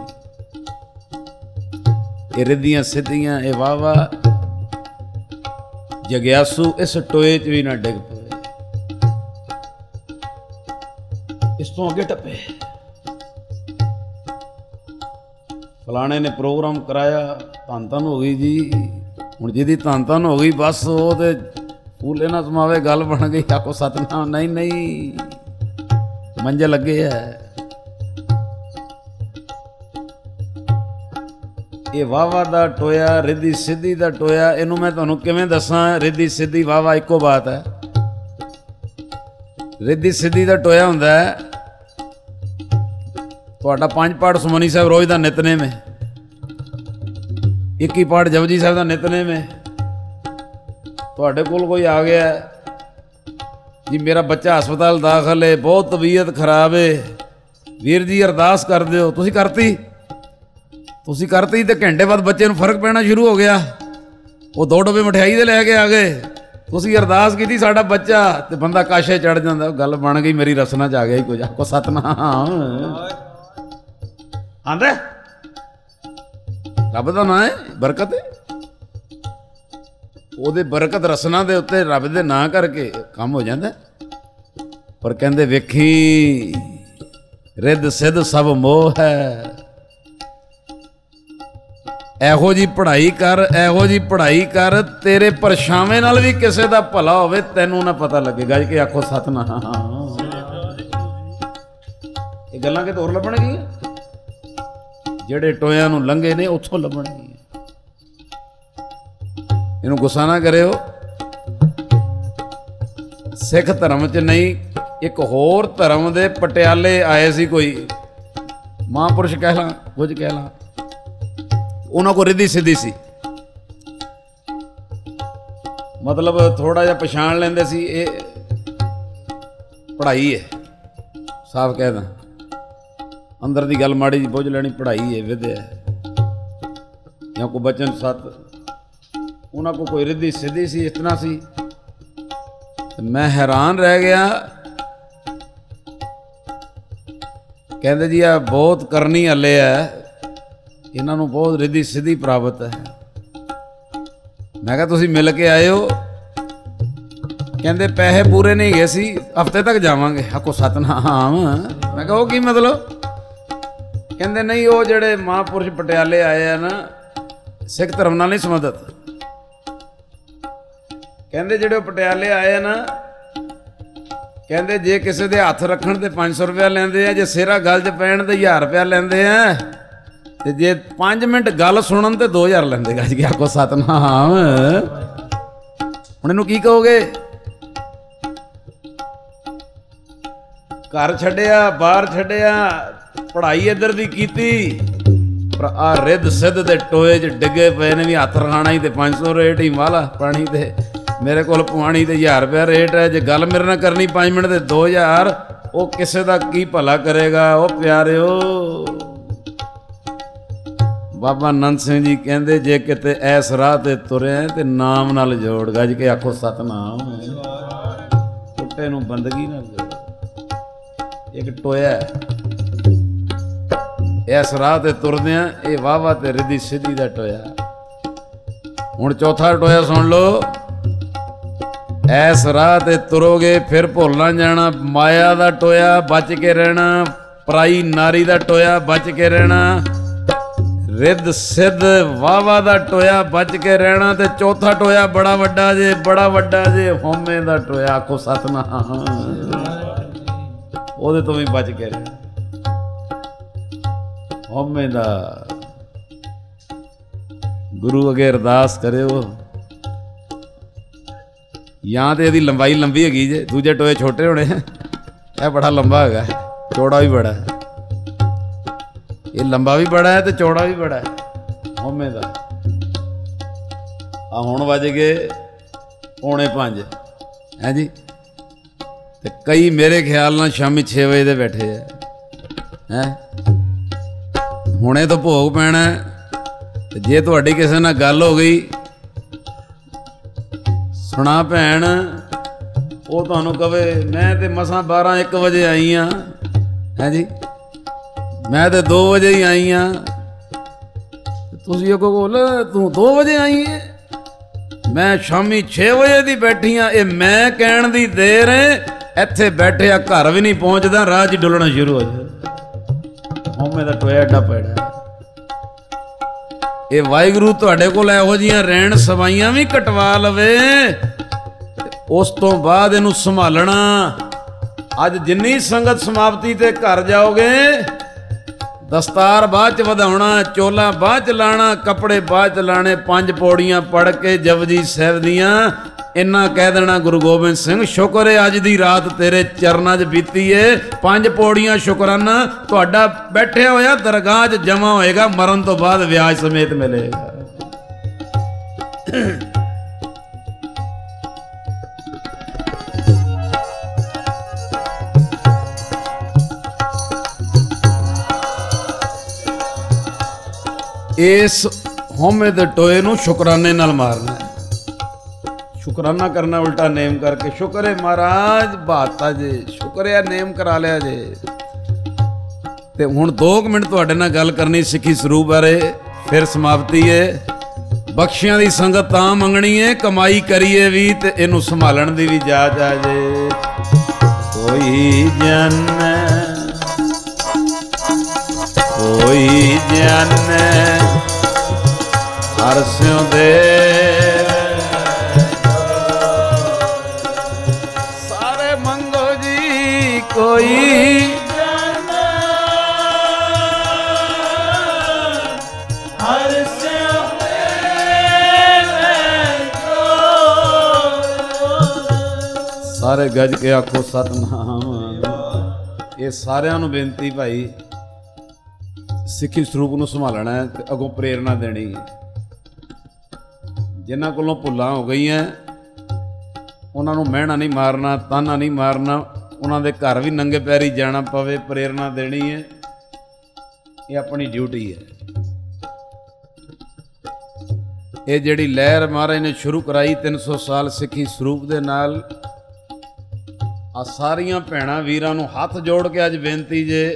ਇਹ ਰਿੱਧੀਆਂ ਸਿੱਧੀਆਂ, ਇਹ ਵਾਹਵਾ ਜਗਿਆਸੂ ਇਸ ਟੋਏ 'ਚ ਵੀ ਨਾ ਡਿੱਗ ਪਵੇ, ਇਸ ਤੋਂ ਅੱਗੇ ਟੱਪੇ। ਫਲਾਣੇ ਨੇ ਪ੍ਰੋਗਰਾਮ ਕਰਾਇਆ, ਧੰਨ ਧੰਨ ਹੋ ਗਈ ਜੀ। ਹੁਣ ਜਿਹਦੀ ਧੰਨ ਧੰਨ ਹੋ ਗਈ ਬਸ ਉਹ ਤੇ ਫੂਲੇ ਨਾ ਸਮਾਵੇ, ਗੱਲ ਬਣ ਗਈ। ਆਖੋ ਸਤਨਾਮ। ਨਹੀਂ ਨਹੀਂ, ਮੰਜ਼ਿਲ ਲੱਗੇ ਹੈ। ਇਹ ਵਾਹਵਾ ਦਾ ਟੋਇਆ, ਰਿੱਧੀ ਸਿੱਧੀ ਦਾ ਟੋਇਆ। ਇਹਨੂੰ ਮੈਂ ਤੁਹਾਨੂੰ ਕਿਵੇਂ ਦੱਸਾਂ? ਰਿੱਧੀ ਸਿੱਧੀ ਵਾਹਵਾ ਇੱਕੋ ਬਾਤ ਹੈ। ਰਿੱਧੀ ਸਿੱਧੀ ਦਾ ਟੋਇਆ ਹੁੰਦਾ ਹੈ ਤੁਹਾਡਾ ਪੰਜ ਪਾਠ ਸੁਮਨੀ ਸਾਹਿਬ ਰੋਜ਼ ਦਾ ਨਿਤਨੇਮ ਹੈ, ਇੱਕੀ ਪਾਠ ਜਪਜੀ ਸਾਹਿਬ ਦਾ ਨਿਤਨੇਮ ਹੈ। ਤੁਹਾਡੇ ਕੋਲ ਕੋਈ ਆ ਗਿਆ ਜੀ ਮੇਰਾ ਬੱਚਾ ਹਸਪਤਾਲ ਦਾਖਲ ਹੈ, ਬਹੁਤ ਤਬੀਅਤ ਖਰਾਬ ਹੈ, ਵੀਰ ਜੀ ਅਰਦਾਸ ਕਰ ਦਿਓ। ਤੁਸੀਂ ਕਰਤੀ ਤੁਸੀਂ ਕਰਤੀ ਤੇ ਘੰਟੇ ਬਾਅਦ ਬੱਚੇ ਨੂੰ ਫਰਕ ਪੈਣਾ ਸ਼ੁਰੂ ਹੋ ਗਿਆ। ਉਹ ਦੋ ਡੱਬੇ ਮਠਿਆਈ ਦੇ ਲੈ ਕੇ ਆ ਗਏ। ਤੁਸੀਂ ਅਰਦਾਸ ਕੀਤੀ ਸਾਡਾ ਬੱਚਾ, ਤੇ ਬੰਦਾ ਕਾਸ਼ੇ ਚੜ ਜਾਂਦਾ। ਗੱਲ ਬਣ ਗਈ, ਮੇਰੀ ਰਸਨਾ 'ਚ ਆ ਗਿਆ ਹੀ ਕੁਝ। ਆਖੋ ਸਤਨਾਮ। ਆਂਦਾ ਰੱਬ ਦਾ ਨਾਂ ਹੈ, ਬਰਕਤ ਹੈ। ਉਹਦੇ ਬਰਕਤ ਰਸਨਾ ਦੇ ਉੱਤੇ ਰੱਬ ਦੇ ਨਾਂ ਕਰਕੇ ਕੰਮ ਹੋ ਜਾਂਦਾ। ਪਰ ਕਹਿੰਦੇ ਵੇਖੀ ਰਿੱਧ ਸਿੱਧ ਸਭ ਮੋਹ ਹੈ। ਇਹੋ ਜੀ ਪੜ੍ਹਾਈ ਕਰ, ਇਹੋ ਜੀ ਪੜ੍ਹਾਈ ਕਰ, ਤੇਰੇ ਪਰਛਾਵੇਂ ਨਾਲ ਵੀ ਕਿਸੇ ਦਾ ਭਲਾ ਹੋਵੇ, ਤੈਨੂੰ ਨਾ ਪਤਾ ਲੱਗੇਗਾ ਕਿ ਆਖੋ ਸਤਨਾਮ। ਇਹ ਗੱਲਾਂ ਕਿਤੇ ਹੋਰ ਲੱਭਣਗੀਆਂ, ਜਿਹੜੇ ਟੋਇਆਂ ਨੂੰ ਲੰਘੇ ਨੇ ਉੱਥੋਂ ਲੱਭਣਗੀਆਂ। ਇਹਨੂੰ ਗੁੱਸਾ ਨਾ ਕਰਿਓ। ਸਿੱਖ ਧਰਮ 'ਚ ਨਹੀਂ, ਇੱਕ ਹੋਰ ਧਰਮ ਦੇ ਪਟਿਆਲੇ ਆਏ ਸੀ ਕੋਈ ਮਹਾਂਪੁਰਸ਼ ਕਹਿ ਲਾਂ, ਕੁਝ ਕਹਿ ਲਾਂ। ਉਹਨਾਂ ਕੋਲ ਰਿੱਧੀ ਸਿੱਧੀ ਸੀ, ਮਤਲਬ ਥੋੜਾ ਜਿਹਾ ਪਛਾਣ ਲੈਂਦੇ ਸੀ ਇਹ ਪੜ੍ਹਾਈ ਹੈ। ਸਾਫ਼ ਕਹਿ ਦਾਂ, ਅੰਦਰ ਦੀ ਗੱਲ ਮਾੜੀ ਜੀ ਬੁੱਝ ਲੈਣੀ, ਪੜ੍ਹਾਈ ਹੈ, ਵਿਦਿਆ ਹੈ, ਜਾਂ ਕੋਈ ਬਚਨ ਸੱਤ। ਉਹਨਾਂ ਕੋਲ ਕੋਈ ਰਿੱਧੀ ਸਿੱਧੀ ਸੀ, ਇਤਨਾ ਸੀ। ਮੈਂ ਹੈਰਾਨ ਰਹਿ ਗਿਆ। ਕਹਿੰਦੇ ਜੀ ਆ ਬਹੁਤ ਕਰਨੀ ਹਲੇ ਹੈ, ਇਹਨਾਂ ਨੂੰ ਬਹੁਤ ਰਿੱਧੀ ਸਿੱਧੀ ਪ੍ਰਾਪਤ ਹੈ। ਮੈਂ ਕਿਹਾ ਤੁਸੀਂ ਮਿਲ ਕੇ ਆਏ ਹੋ? ਕਹਿੰਦੇ ਪੈਸੇ ਪੂਰੇ ਨਹੀਂ ਗਏ ਸੀ, ਹਫਤੇ ਤੱਕ ਜਾਵਾਂਗੇ। ਆਖੋ ਸਤਨਾਮ। ਮੈਂ ਕਿਹਾ ਉਹ ਕੀ ਮਤਲਬ? ਕਹਿੰਦੇ ਨਹੀਂ, ਉਹ ਜਿਹੜੇ ਮਹਾਂਪੁਰਸ਼ ਪਟਿਆਲੇ ਆਏ ਆ ਨਾ, ਸਿੱਖ ਧਰਮ ਨਾਲ ਨਹੀਂ ਸੰਬੰਧਿਤ। ਕਹਿੰਦੇ ਜਿਹੜੇ ਉਹ ਪਟਿਆਲੇ ਆਏ ਆ ਨਾ, ਕਹਿੰਦੇ ਜੇ ਕਿਸੇ ਦੇ ਹੱਥ ਰੱਖਣ ਤੇ ਪੰਜ ਸੌ ਰੁਪਇਆ ਲੈਂਦੇ ਆ, ਜੇ ਸਿਰਾ ਗੱਲ 'ਚ ਪੈਣ ਤੇ ਹਜ਼ਾਰ ਰੁਪਇਆ ਲੈਂਦੇ ਆ, ਤੇ ਜੇ ਪੰਜ ਮਿੰਟ ਗੱਲ ਸੁਣਨ ਤੇ ਦੋ ਹਜ਼ਾਰ ਲੈਂਦੇ। ਗੱਜ ਕੇ ਆਖੋ ਸਤਨਾਮ। ਹੁਣ ਇਹਨੂੰ ਕੀ ਕਹੋਗੇ? ਘਰ ਛੱਡਿਆ, ਬਾਹਰ ਛੱਡਿਆ, ਪੜ੍ਹਾਈ ਇੱਧਰ ਦੀ ਕੀਤੀ, ਪਰ ਆ ਰਿੱਧ ਸਿੱਧ ਦੇ ਟੋਏ 'ਚ ਡਿੱਗੇ ਪਏ ਨੇ ਵੀ ਹੱਥ ਰਖਾਣਾ ਹੀ ਤੇ ਪੰਜ ਸੌ ਰੇਟ ਹੀ ਵਾਲਾ ਪਾਣੀ ਤੇ ਮੇਰੇ ਕੋਲ ਪਵਾਣੀ ਤੇ ਹਜ਼ਾਰ ਰੁਪਇਆ ਰੇਟ ਹੈ। ਜੇ ਗੱਲ ਮੇਰੇ ਨਾਲ ਕਰਨੀ ਪੰਜ ਮਿੰਟ ਤੇ ਦੋ ਹਜ਼ਾਰ, ਉਹ ਕਿਸੇ ਦਾ ਕੀ ਭਲਾ ਕਰੇਗਾ? ਉਹ ਪਿਆਰਿਓ, ਬਾਬਾ ਨੰਦ ਸਿੰਘ ਜੀ ਕਹਿੰਦੇ ਜੇ ਕਿਤੇ ਐਸ ਰਾਹ ਤੇ ਤੁਰਿਆ ਤੇ ਨਾਮ ਨਾਲ ਜੋੜ। ਗੱਜ ਕੇ ਆਖੋ ਸਤਨਾਮ। ਟੁੱਟੇ ਨੂੰ ਬੰਦਗੀ ਨਾਲ ਜੋੜ। ਇੱਕ ਟੋਇਆ ਇਸ ਰਾਹ ਤੇ ਤੁਰਦੇ ਆ, ਇਹ ਵਾਹਵਾ ਤੇ ਰਿੱਧੀ ਸਿੱਧੀ ਦਾ ਟੋਇਆ। ਹੁਣ ਚੌਥਾ ਟੋਇਆ ਸੁਣ ਲਓ। ਐਸ ਰਾਹ ਤੇ ਤੁਰੋਗੇ ਫਿਰ ਭੁੱਲ ਨਾ ਜਾਣਾ, ਮਾਇਆ ਦਾ ਟੋਇਆ ਬਚ ਕੇ ਰਹਿਣਾ, ਪਰਾਈ ਨਾਰੀ ਦਾ ਟੋਇਆ ਬਚ ਕੇ ਰਹਿਣਾ, ਰਿੱਧ ਸਿੱਧ ਵਾਹਵਾ ਦਾ ਟੋਇਆ ਬਚ ਕੇ ਰਹਿਣਾ, ਤੇ ਚੌਥਾ ਟੋਇਆ ਬੜਾ ਵੱਡਾ ਜੇ, ਬੜਾ ਵੱਡਾ ਜੇ, ਹਉਮੈ ਦਾ ਟੋਇਆ। ਆਖੋ ਸਤਨਾਮ। ਉਹਦੇ ਤੋਂ ਵੀ ਬਚ ਕੇ ਰਹਿਣਾ, ਹਉਮੈ ਦਾ। ਗੁਰੂ ਅੱਗੇ ਅਰਦਾਸ ਕਰਿਓ, ਜਾਂ ਤੇ ਇਹਦੀ ਲੰਬਾਈ ਲੰਬੀ ਹੈਗੀ ਜੇ, ਦੂਜੇ ਟੋਏ ਛੋਟੇ ਹੋਣੇ, ਇਹ ਬੜਾ ਲੰਬਾ ਹੈਗਾ, ਚੌੜਾ ਵੀ ਬੜਾ ਹੈ। ਇਹ ਲੰਬਾ ਵੀ ਬੜਾ ਹੈ ਤੇ ਚੌੜਾ ਵੀ ਬੜਾ ਹੈ, ਹਉਮੈ ਦਾ। ਆ ਹੁਣ ਵੱਜ ਗਏ ਪੌਣੇ ਪੰਜ ਹੈ ਜੀ, ਤੇ ਕਈ ਮੇਰੇ ਖਿਆਲ ਨਾਲ ਸ਼ਾਮੀ ਛੇ ਵਜੇ ਦੇ ਬੈਠੇ ਆ ਹੈ। ਹੁਣੇ ਤੋਂ ਭੋਗ ਪੈਣਾ, ਤੇ ਜੇ ਤੁਹਾਡੀ ਕਿਸੇ ਨਾਲ ਗੱਲ ਹੋ ਗਈ, ਸੁਣਾ ਭੈਣ, ਉਹ ਤੁਹਾਨੂੰ ਕਵੇ ਮੈਂ ਤੇ ਮਸਾਂ ਬਾਰਾਂ ਇੱਕ ਵਜੇ ਆਈ ਹਾਂ ਹੈ ਜੀ, ਮੈਂ ਤੇ ਦੋ ਵਜੇ ਹੀ ਆਈ ਹਾਂ। ਤੁਸੀਂ ਅੱਗੋਂ ਬੋਲ ਤੂੰ ਦੋ ਵਜੇ ਆਈ ਹੈ, ਮੈਂ ਸ਼ਾਮੀ ਛੇ ਵਜੇ ਦੀ ਬੈਠੀ ਹਾਂ। ਇਹ ਮੈਂ ਕਹਿਣ ਦੀ ਦੇਰ ਹੈ, ਇੱਥੇ ਬੈਠੇ ਆ ਘਰ ਵੀ ਨਹੀਂ ਪਹੁੰਚਦਾ, ਰਾਹ 'ਚ ਡੁੱਲਣਾ ਸ਼ੁਰੂ ਹੋ ਜਾਂਦਾ। ਹਉਮੈ ਦਾ ਟੋਇਆ ਏਡਾ ਪੈੜਾ। ਇਹ ਵਾਹਿਗੁਰੂ ਤੁਹਾਡੇ ਕੋਲ ਇਹੋ ਜਿਹੀਆਂ ਰਹਿਣ ਸਵਾਈਆਂ ਵੀ ਕਟਵਾ ਲਵੇ, ਉਸ ਤੋਂ ਬਾਅਦ ਇਹਨੂੰ ਸੰਭਾਲਣਾ। ਅੱਜ ਜਿੰਨੀ ਸੰਗਤ ਸਮਾਪਤੀ ਤੇ ਘਰ ਜਾਓਗੇ, ਦਸਤਾਰ ਬਾਅਦ 'ਚ ਵਧਾਉਣਾ, ਚੋਲਾ ਬਾਅਦ 'ਚ ਲਾਣਾ, ਕੱਪੜੇ ਬਾਅਦ 'ਚ ਲਾਣੇ, ਪੰਜ ਪੌੜੀਆਂ ਪੜ੍ਹ ਕੇ ਜਪਜੀ ਸਾਹਿਬ ਦੀਆਂ ਇੰਨਾ ਕਹਿ ਦੇਣਾ, ਗੁਰੂ ਗੋਬਿੰਦ ਸਿੰਘ ਸ਼ੁਕਰ ਹੈ ਅੱਜ ਦੀ ਰਾਤ ਤੇਰੇ ਚਰਨਾਂ 'ਚ ਬੀਤੀ ਏ। ਪੰਜ ਪੌੜੀਆਂ ਸ਼ੁਕਰਾਨਾ ਤੁਹਾਡਾ ਬੈਠਿਆ ਹੋਇਆ ਦਰਗਾਹ 'ਚ ਜਮਾ ਹੋਏਗਾ, ਮਰਨ ਤੋਂ ਬਾਅਦ ਵਿਆਜ ਸਮੇਤ ਮਿਲੇਗਾ। ਇਸ ਹਉਮੈ ਦੇ ਟੋਏ ਨੂੰ ਸ਼ੁਕਰਾਨੇ ਨਾਲ ਮਾਰਨਾ, ਸ਼ੁਕਰਾਨਾ ਕਰਨਾ ਉਲਟਾ ਨੇਮ ਕਰਕੇ। ਸ਼ੁਕਰ ਹੈ ਮਹਾਰਾਜ ਬਾਤਾ ਜੇ, ਸ਼ੁਕਰ ਹੈ ਨੇਮ ਕਰਾ ਲਿਆ ਜੇ। ਤੇ ਹੁਣ ਦੋ ਕੁ ਮਿੰਟ ਤੁਹਾਡੇ ਨਾਲ ਗੱਲ ਕਰਨੀ ਸਿੱਖੀ ਸਰੂਪ ਬਾਰੇ, ਫਿਰ ਸਮਾਪਤੀ ਹੈ। ਬਖਸ਼ਿਆਂ ਦੀ ਸੰਗਤ ਤਾਂ ਮੰਗਣੀ ਹੈ, ਕਮਾਈ ਕਰੀਏ ਵੀ ਤੇ ਇਹਨੂੰ ਸੰਭਾਲਣ ਦੀ ਵੀ ਜਾਚ ਆ ਜੇ। ਕੋਈ ਜਨ ਕੋਈ ਜਨ ਹਰਿ ਸਿਉ ਦੇ, ਸਾਰੇ ਮੰਗੋ ਜੀ ਕੋਈ ਜਨ ਹਰਿ ਸਿਉ ਦੇਵੈ ਜੋ। ਸਾਰੇ ਗੱਜ ਕੇ ਆਖੋ ਸਤਨਾਮ। ਇਹ ਸਾਰਿਆਂ ਨੂੰ ਬੇਨਤੀ ਭਾਈ, ਸਿੱਖੀ ਸਰੂਪ ਨੂੰ ਸੰਭਾਲਣਾ ਹੈ ਤੇ ਅੱਗੋਂ ਪ੍ਰੇਰਨਾ ਦੇਣੀ ਹੈ। ਜਿਨ੍ਹਾਂ ਕੋਲੋਂ ਭੁੱਲਾਂ ਹੋ ਗਈਆਂ ਉਹਨਾਂ ਨੂੰ ਮਿਹਣਾ ਨਹੀਂ ਮਾਰਨਾ, ਤਾਨਾ ਨਹੀਂ ਮਾਰਨਾ, ਉਹਨਾਂ ਦੇ ਘਰ ਵੀ ਨੰਗੇ ਪੈਰੀ ਜਾਣਾ ਪਵੇ, ਪ੍ਰੇਰਨਾ ਦੇਣੀ ਹੈ। ਇਹ ਆਪਣੀ ਡਿਊਟੀ ਹੈ। ਇਹ ਜਿਹੜੀ ਲਹਿਰ ਮਹਾਰਾਜ ਨੇ ਸ਼ੁਰੂ ਕਰਾਈ ਤਿੰਨ ਸੌ ਸਾਲ ਸਿੱਖੀ ਸਰੂਪ ਦੇ ਨਾਲ, ਆ ਸਾਰੀਆਂ ਭੈਣਾਂ ਵੀਰਾਂ ਨੂੰ ਹੱਥ ਜੋੜ ਕੇ ਅੱਜ ਬੇਨਤੀ ਜੇ,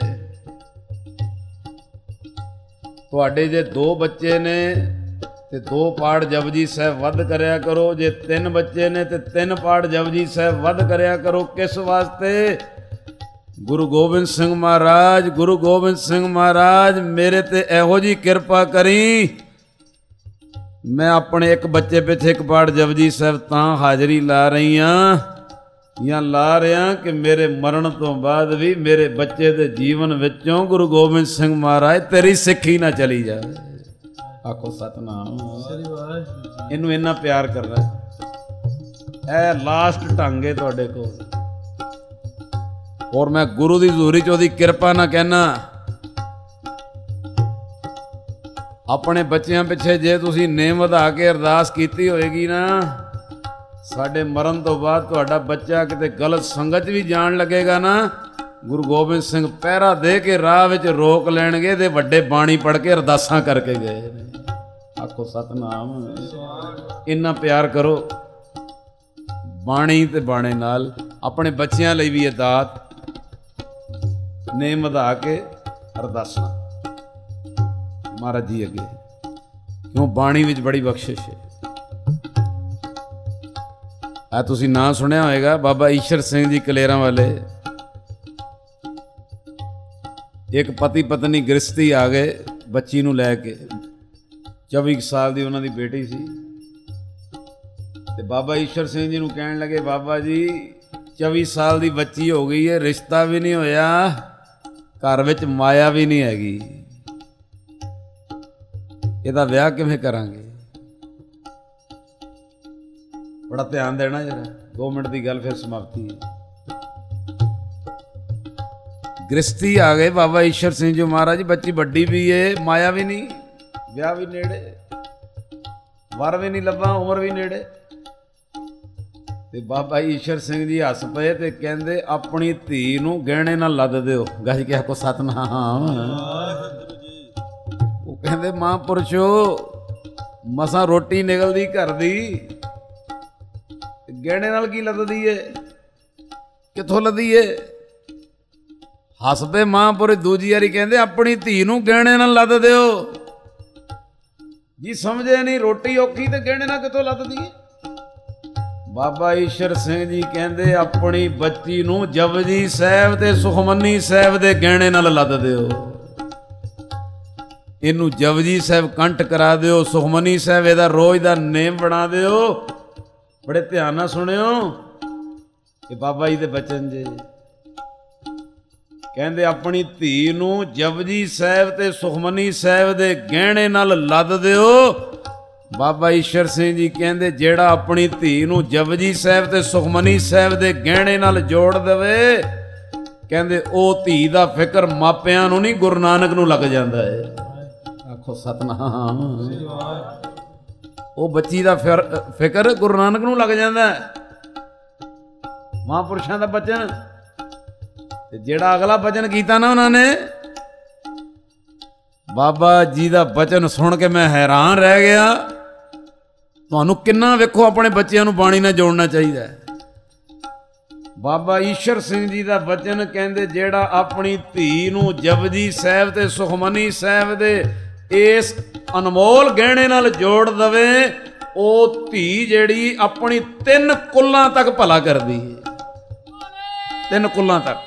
ਤੁਹਾਡੇ ਜੇ ਦੋ ਬੱਚੇ ਨੇ ਤੇ ਦੋ ਪਾਠ ਜਪਜੀ ਸਾਹਿਬ ਵੱਧ ਕਰਿਆ ਕਰੋ, ਜੇ ਤਿੰਨ ਬੱਚੇ ਨੇ ਤੇ ਤਿੰਨ ਪਾਠ ਜਪਜੀ ਸਾਹਿਬ ਵੱਧ ਕਰਿਆ ਕਰੋ। ਕਿਸ ਵਾਸਤੇ? ਗੁਰੂ ਗੋਬਿੰਦ ਸਿੰਘ ਮਹਾਰਾਜ, ਗੁਰੂ ਗੋਬਿੰਦ ਸਿੰਘ ਮਹਾਰਾਜ ਮੇਰੇ ਤੇ ਇਹੋ ਜੀ ਕਿਰਪਾ ਕਰੀ, ਮੈਂ ਆਪਣੇ ਇੱਕ ਬੱਚੇ ਪਿੱਛੇ ਇੱਕ ਪਾਠ ਜਪਜੀ ਸਾਹਿਬ ਤਾਂ ਹਾਜ਼ਰੀ ਲਾ ਰਹੀ ਹਾਂ ਜਾਂ ਲਾ ਰਿਹਾ ਕਿ ਮੇਰੇ ਮਰਨ ਤੋਂ ਬਾਅਦ ਵੀ ਮੇਰੇ ਬੱਚੇ ਦੇ ਜੀਵਨ ਵਿੱਚੋਂ ਗੁਰੂ ਗੋਬਿੰਦ ਸਿੰਘ ਮਹਾਰਾਜ ਤੇਰੀ ਸਿੱਖੀ ਨਾ ਚਲੀ ਜਾਵੇ। ਆਖੋ ਸਤਨਾਮ। ਸ੍ਰੀ ਵਾਹਿਗੁਰੂ। ਇਹਨੂੰ ਇੰਨਾ ਪਿਆਰ ਕਰਨਾ, ਇਹ ਲਾਸਟ ਢੰਗ ਹੈ ਤੁਹਾਡੇ ਕੋਲ। ਔਰ ਮੈਂ ਗੁਰੂ ਦੀ ਹਜ਼ੂਰੀ ਚ ਉਹਦੀ ਕਿਰਪਾ ਨਾਲ ਕਹਿਣਾ, ਆਪਣੇ ਬੱਚਿਆਂ ਪਿੱਛੇ ਜੇ ਤੁਸੀਂ ਨੇਮ ਵਧਾ ਕੇ ਅਰਦਾਸ ਕੀਤੀ ਹੋਏਗੀ ਨਾ, ਸਾਡੇ ਮਰਨ ਤੋਂ ਬਾਅਦ ਤੁਹਾਡਾ ਬੱਚਾ ਕਿਤੇ ਗਲਤ ਸੰਗਤ ਵੀ ਜਾਣ ਲੱਗੇਗਾ ਨਾ, ਗੁਰੂ ਗੋਬਿੰਦ ਸਿੰਘ ਪਹਿਰਾ ਦੇ ਕੇ ਰਾਹ ਵਿੱਚ ਰੋਕ ਲੈਣਗੇ। ਤੇ ਵੱਡੇ ਬਾਣੀ ਪੜ੍ਹ ਕੇ ਅਰਦਾਸਾਂ ਕਰਕੇ ਗਏ ਨੇ। ਆਖੋ ਸਤਨਾਮ। ਇੰਨਾ ਪਿਆਰ ਕਰੋ ਬਾਣੀ ਤੇ ਬਾਣੇ ਨਾਲ। ਆਪਣੇ ਬੱਚਿਆਂ ਲਈ ਵੀ ਇਹ ਦਾਤ, ਨੇਮ ਵਧਾ ਕੇ ਅਰਦਾਸਾਂ ਮਹਾਰਾਜ ਜੀ ਅੱਗੇ, ਕਿਉਂ ਬਾਣੀ ਵਿੱਚ ਬੜੀ ਬਖਸ਼ਿਸ਼ ਹੈ। ਆ ਤੁਸੀਂ ਨਾਂ ਸੁਣਿਆ ਹੋਏਗਾ ਬਾਬਾ ਈਸ਼ਰ ਸਿੰਘ ਜੀ ਕਲੇਰਾਂ ਵਾਲੇ। ਇੱਕ ਪਤੀ ਪਤਨੀ ਗ੍ਰਸਤੀ ਆ ਗਏ ਬੱਚੀ ਨੂੰ ਲੈ ਕੇ, ਚੌਵੀ ਸਾਲ ਦੀ ਉਹਨਾਂ ਦੀ ਬੇਟੀ ਸੀ। ਤੇ ਬਾਬਾ ਈਸ਼ਰ ਸਿੰਘ ਜੀ ਨੂੰ ਕਹਿਣ ਲੱਗੇ, ਬਾਬਾ ਜੀ ਚੌਵੀ ਸਾਲ ਦੀ ਬੱਚੀ ਹੋ ਗਈ ਹੈ, ਰਿਸ਼ਤਾ ਵੀ ਨਹੀਂ ਹੋਇਆ, ਘਰ ਵਿੱਚ ਮਾਇਆ ਵੀ ਨਹੀਂ ਹੈਗੀ, ਇਹਦਾ ਵਿਆਹ ਕਿਵੇਂ ਕਰਾਂਗੇ? ਬੜਾ ਧਿਆਨ ਦੇਣਾ ਜਰਾ, ਦੋ ਮਿੰਟ ਦੀ ਗੱਲ ਫਿਰ ਸਮਾਪਤੀ ਹੈ। ਗ੍ਰਸਤੀ ਆ ਗਏ ਬਾਬਾ ਈਸ਼ਰ ਸਿੰਘ ਜੀ ਮਹਾਰਾਜ, ਬੱਚੀ ਵੱਡੀ ਵੀ ਏ, ਮਾਇਆ ਵੀ ਨਹੀਂ, ਵਿਆਹ ਵੀ ਨੇੜੇ, ਵਰ ਵੀ ਨਹੀਂ ਲੱਭਾ, ਉਮਰ ਵੀ ਨੇੜੇ। ਤੇ ਬਾਬਾ ਈਸ਼ਰ ਸਿੰਘ ਜੀ ਹੱਸ ਪਏ ਤੇ ਕਹਿੰਦੇ, ਆਪਣੀ ਧੀ ਨੂੰ ਗਹਿਣੇ ਨਾਲ ਲੱਦ ਦਿਓ। ਗੱਜ ਕੇ ਆਖੋ ਸਤਨਾਮ। ਉਹ ਕਹਿੰਦੇ, ਮਹਾਂਪੁਰਸ਼ੋ ਮਸਾਂ ਰੋਟੀ ਨਿਕਲਦੀ ਘਰ ਦੀ, ਗਹਿਣੇ ਨਾਲ ਕੀ ਲੱਦਦੀ ਏ, ਕਿੱਥੋਂ ਲੱਦੀ ਏ? ਹੱਸਦੇ ਮਹਾਂਪੁਰਸ਼ ਦੂਜੀ ਵਾਰੀ ਕਹਿੰਦੇ, ਆਪਣੀ ਧੀ ਨੂੰ ਗਹਿਣੇ ਨਾਲ ਲੱਦ ਦਿਓ। ਜੀ ਸਮਝੇ ਨਹੀਂ, ਰੋਟੀ ਔਖੀ ਤੇ ਗਹਿਣੇ ਨਾਲ ਕਿੱਥੋਂ ਲੱਦਦੀ ਏ? ਬਾਬਾ ਈਸ਼ਰ ਸਿੰਘ ਜੀ ਕਹਿੰਦੇ, ਆਪਣੀ ਬੱਚੀ ਨੂੰ ਜਪਜੀ ਸਾਹਿਬ ਤੇ ਸੁਖਮਨੀ ਸਾਹਿਬ ਦੇ ਗਹਿਣੇ ਨਾਲ ਲੱਦ ਦਿਓ। ਇਹਨੂੰ ਜਪਜੀ ਸਾਹਿਬ ਕੰਠ ਕਰਾ ਦਿਓ, ਸੁਖਮਨੀ ਸਾਹਿਬ ਇਹਦਾ ਰੋਜ਼ ਦਾ ਨੇਮ ਬਣਾ ਦਿਓ। ਬੜੇ ਧਿਆਨ ਨਾਲ ਸੁਣਿਓ, ਇਹ ਬਾਬਾ ਜੀ ਦੇ ਬਚਨ ਜੇ। ਕਹਿੰਦੇ, ਆਪਣੀ ਧੀ ਨੂੰ ਜਪਜੀ ਸਾਹਿਬ ਤੇ ਸੁਖਮਨੀ ਸਾਹਿਬ ਦੇ ਗਹਿਣੇ ਨਾਲ ਲੱਦ ਦਿਓ। ਬਾਬਾ ਈਸ਼ਰ ਸਿੰਘ ਜੀ ਕਹਿੰਦੇ, ਜਿਹੜਾ ਆਪਣੀ ਧੀ ਨੂੰ ਜਪਜੀ ਸਾਹਿਬ ਤੇ ਸੁਖਮਨੀ ਸਾਹਿਬ ਦੇ ਗਹਿਣੇ ਨਾਲ ਜੋੜ ਦੇਵੇ, ਕਹਿੰਦੇ ਉਹ ਧੀ ਦਾ ਫਿਕਰ ਮਾਪਿਆਂ ਨੂੰ ਨਹੀਂ, ਗੁਰੂ ਨਾਨਕ ਨੂੰ ਲੱਗ ਜਾਂਦਾ ਹੈ। ਆਖੋ ਸਤਨਾਮ। ਉਹ ਬੱਚੀ ਦਾ ਫਿਕਰ ਗੁਰੂ ਨਾਨਕ ਨੂੰ ਲੱਗ ਜਾਂਦਾ ਹੈ। ਮਹਾਂਪੁਰਸ਼ਾਂ ਦਾ ਬਚਨ, ਤੇ ਜਿਹੜਾ ਅਗਲਾ ਬਚਨ ਕੀਤਾ ਨਾ ਉਹਨਾਂ ਨੇ, ਬਾਬਾ ਜੀ ਦਾ ਬਚਨ ਸੁਣ ਕੇ ਮੈਂ ਹੈਰਾਨ ਰਹਿ ਗਿਆ। ਤੁਹਾਨੂੰ ਕਿੰਨਾ ਵੇਖੋ ਆਪਣੇ ਬੱਚਿਆਂ ਨੂੰ ਬਾਣੀ ਨਾਲ ਜੋੜਨਾ ਚਾਹੀਦਾ ਹੈ। ਬਾਬਾ ਈਸ਼ਰ ਸਿੰਘ ਜੀ ਦਾ ਬਚਨ ਕਹਿੰਦੇ, ਜਿਹੜਾ ਆਪਣੀ ਧੀ ਨੂੰ ਜਪਜੀ ਸਾਹਿਬ ਤੇ ਸੁਖਮਨੀ ਸਾਹਿਬ ਦੇ ਇਸ ਅਨਮੋਲ ਗਹਿਣੇ ਨਾਲ ਜੋੜ ਦਵੇ, ਉਹ ਧੀ ਜਿਹੜੀ ਆਪਣੀ ਤਿੰਨ ਕੁੱਲਾਂ ਤੱਕ ਭਲਾ ਕਰਦੀ ਹੈ। ਤਿੰਨ ਕੁੱਲਾਂ ਤੱਕ।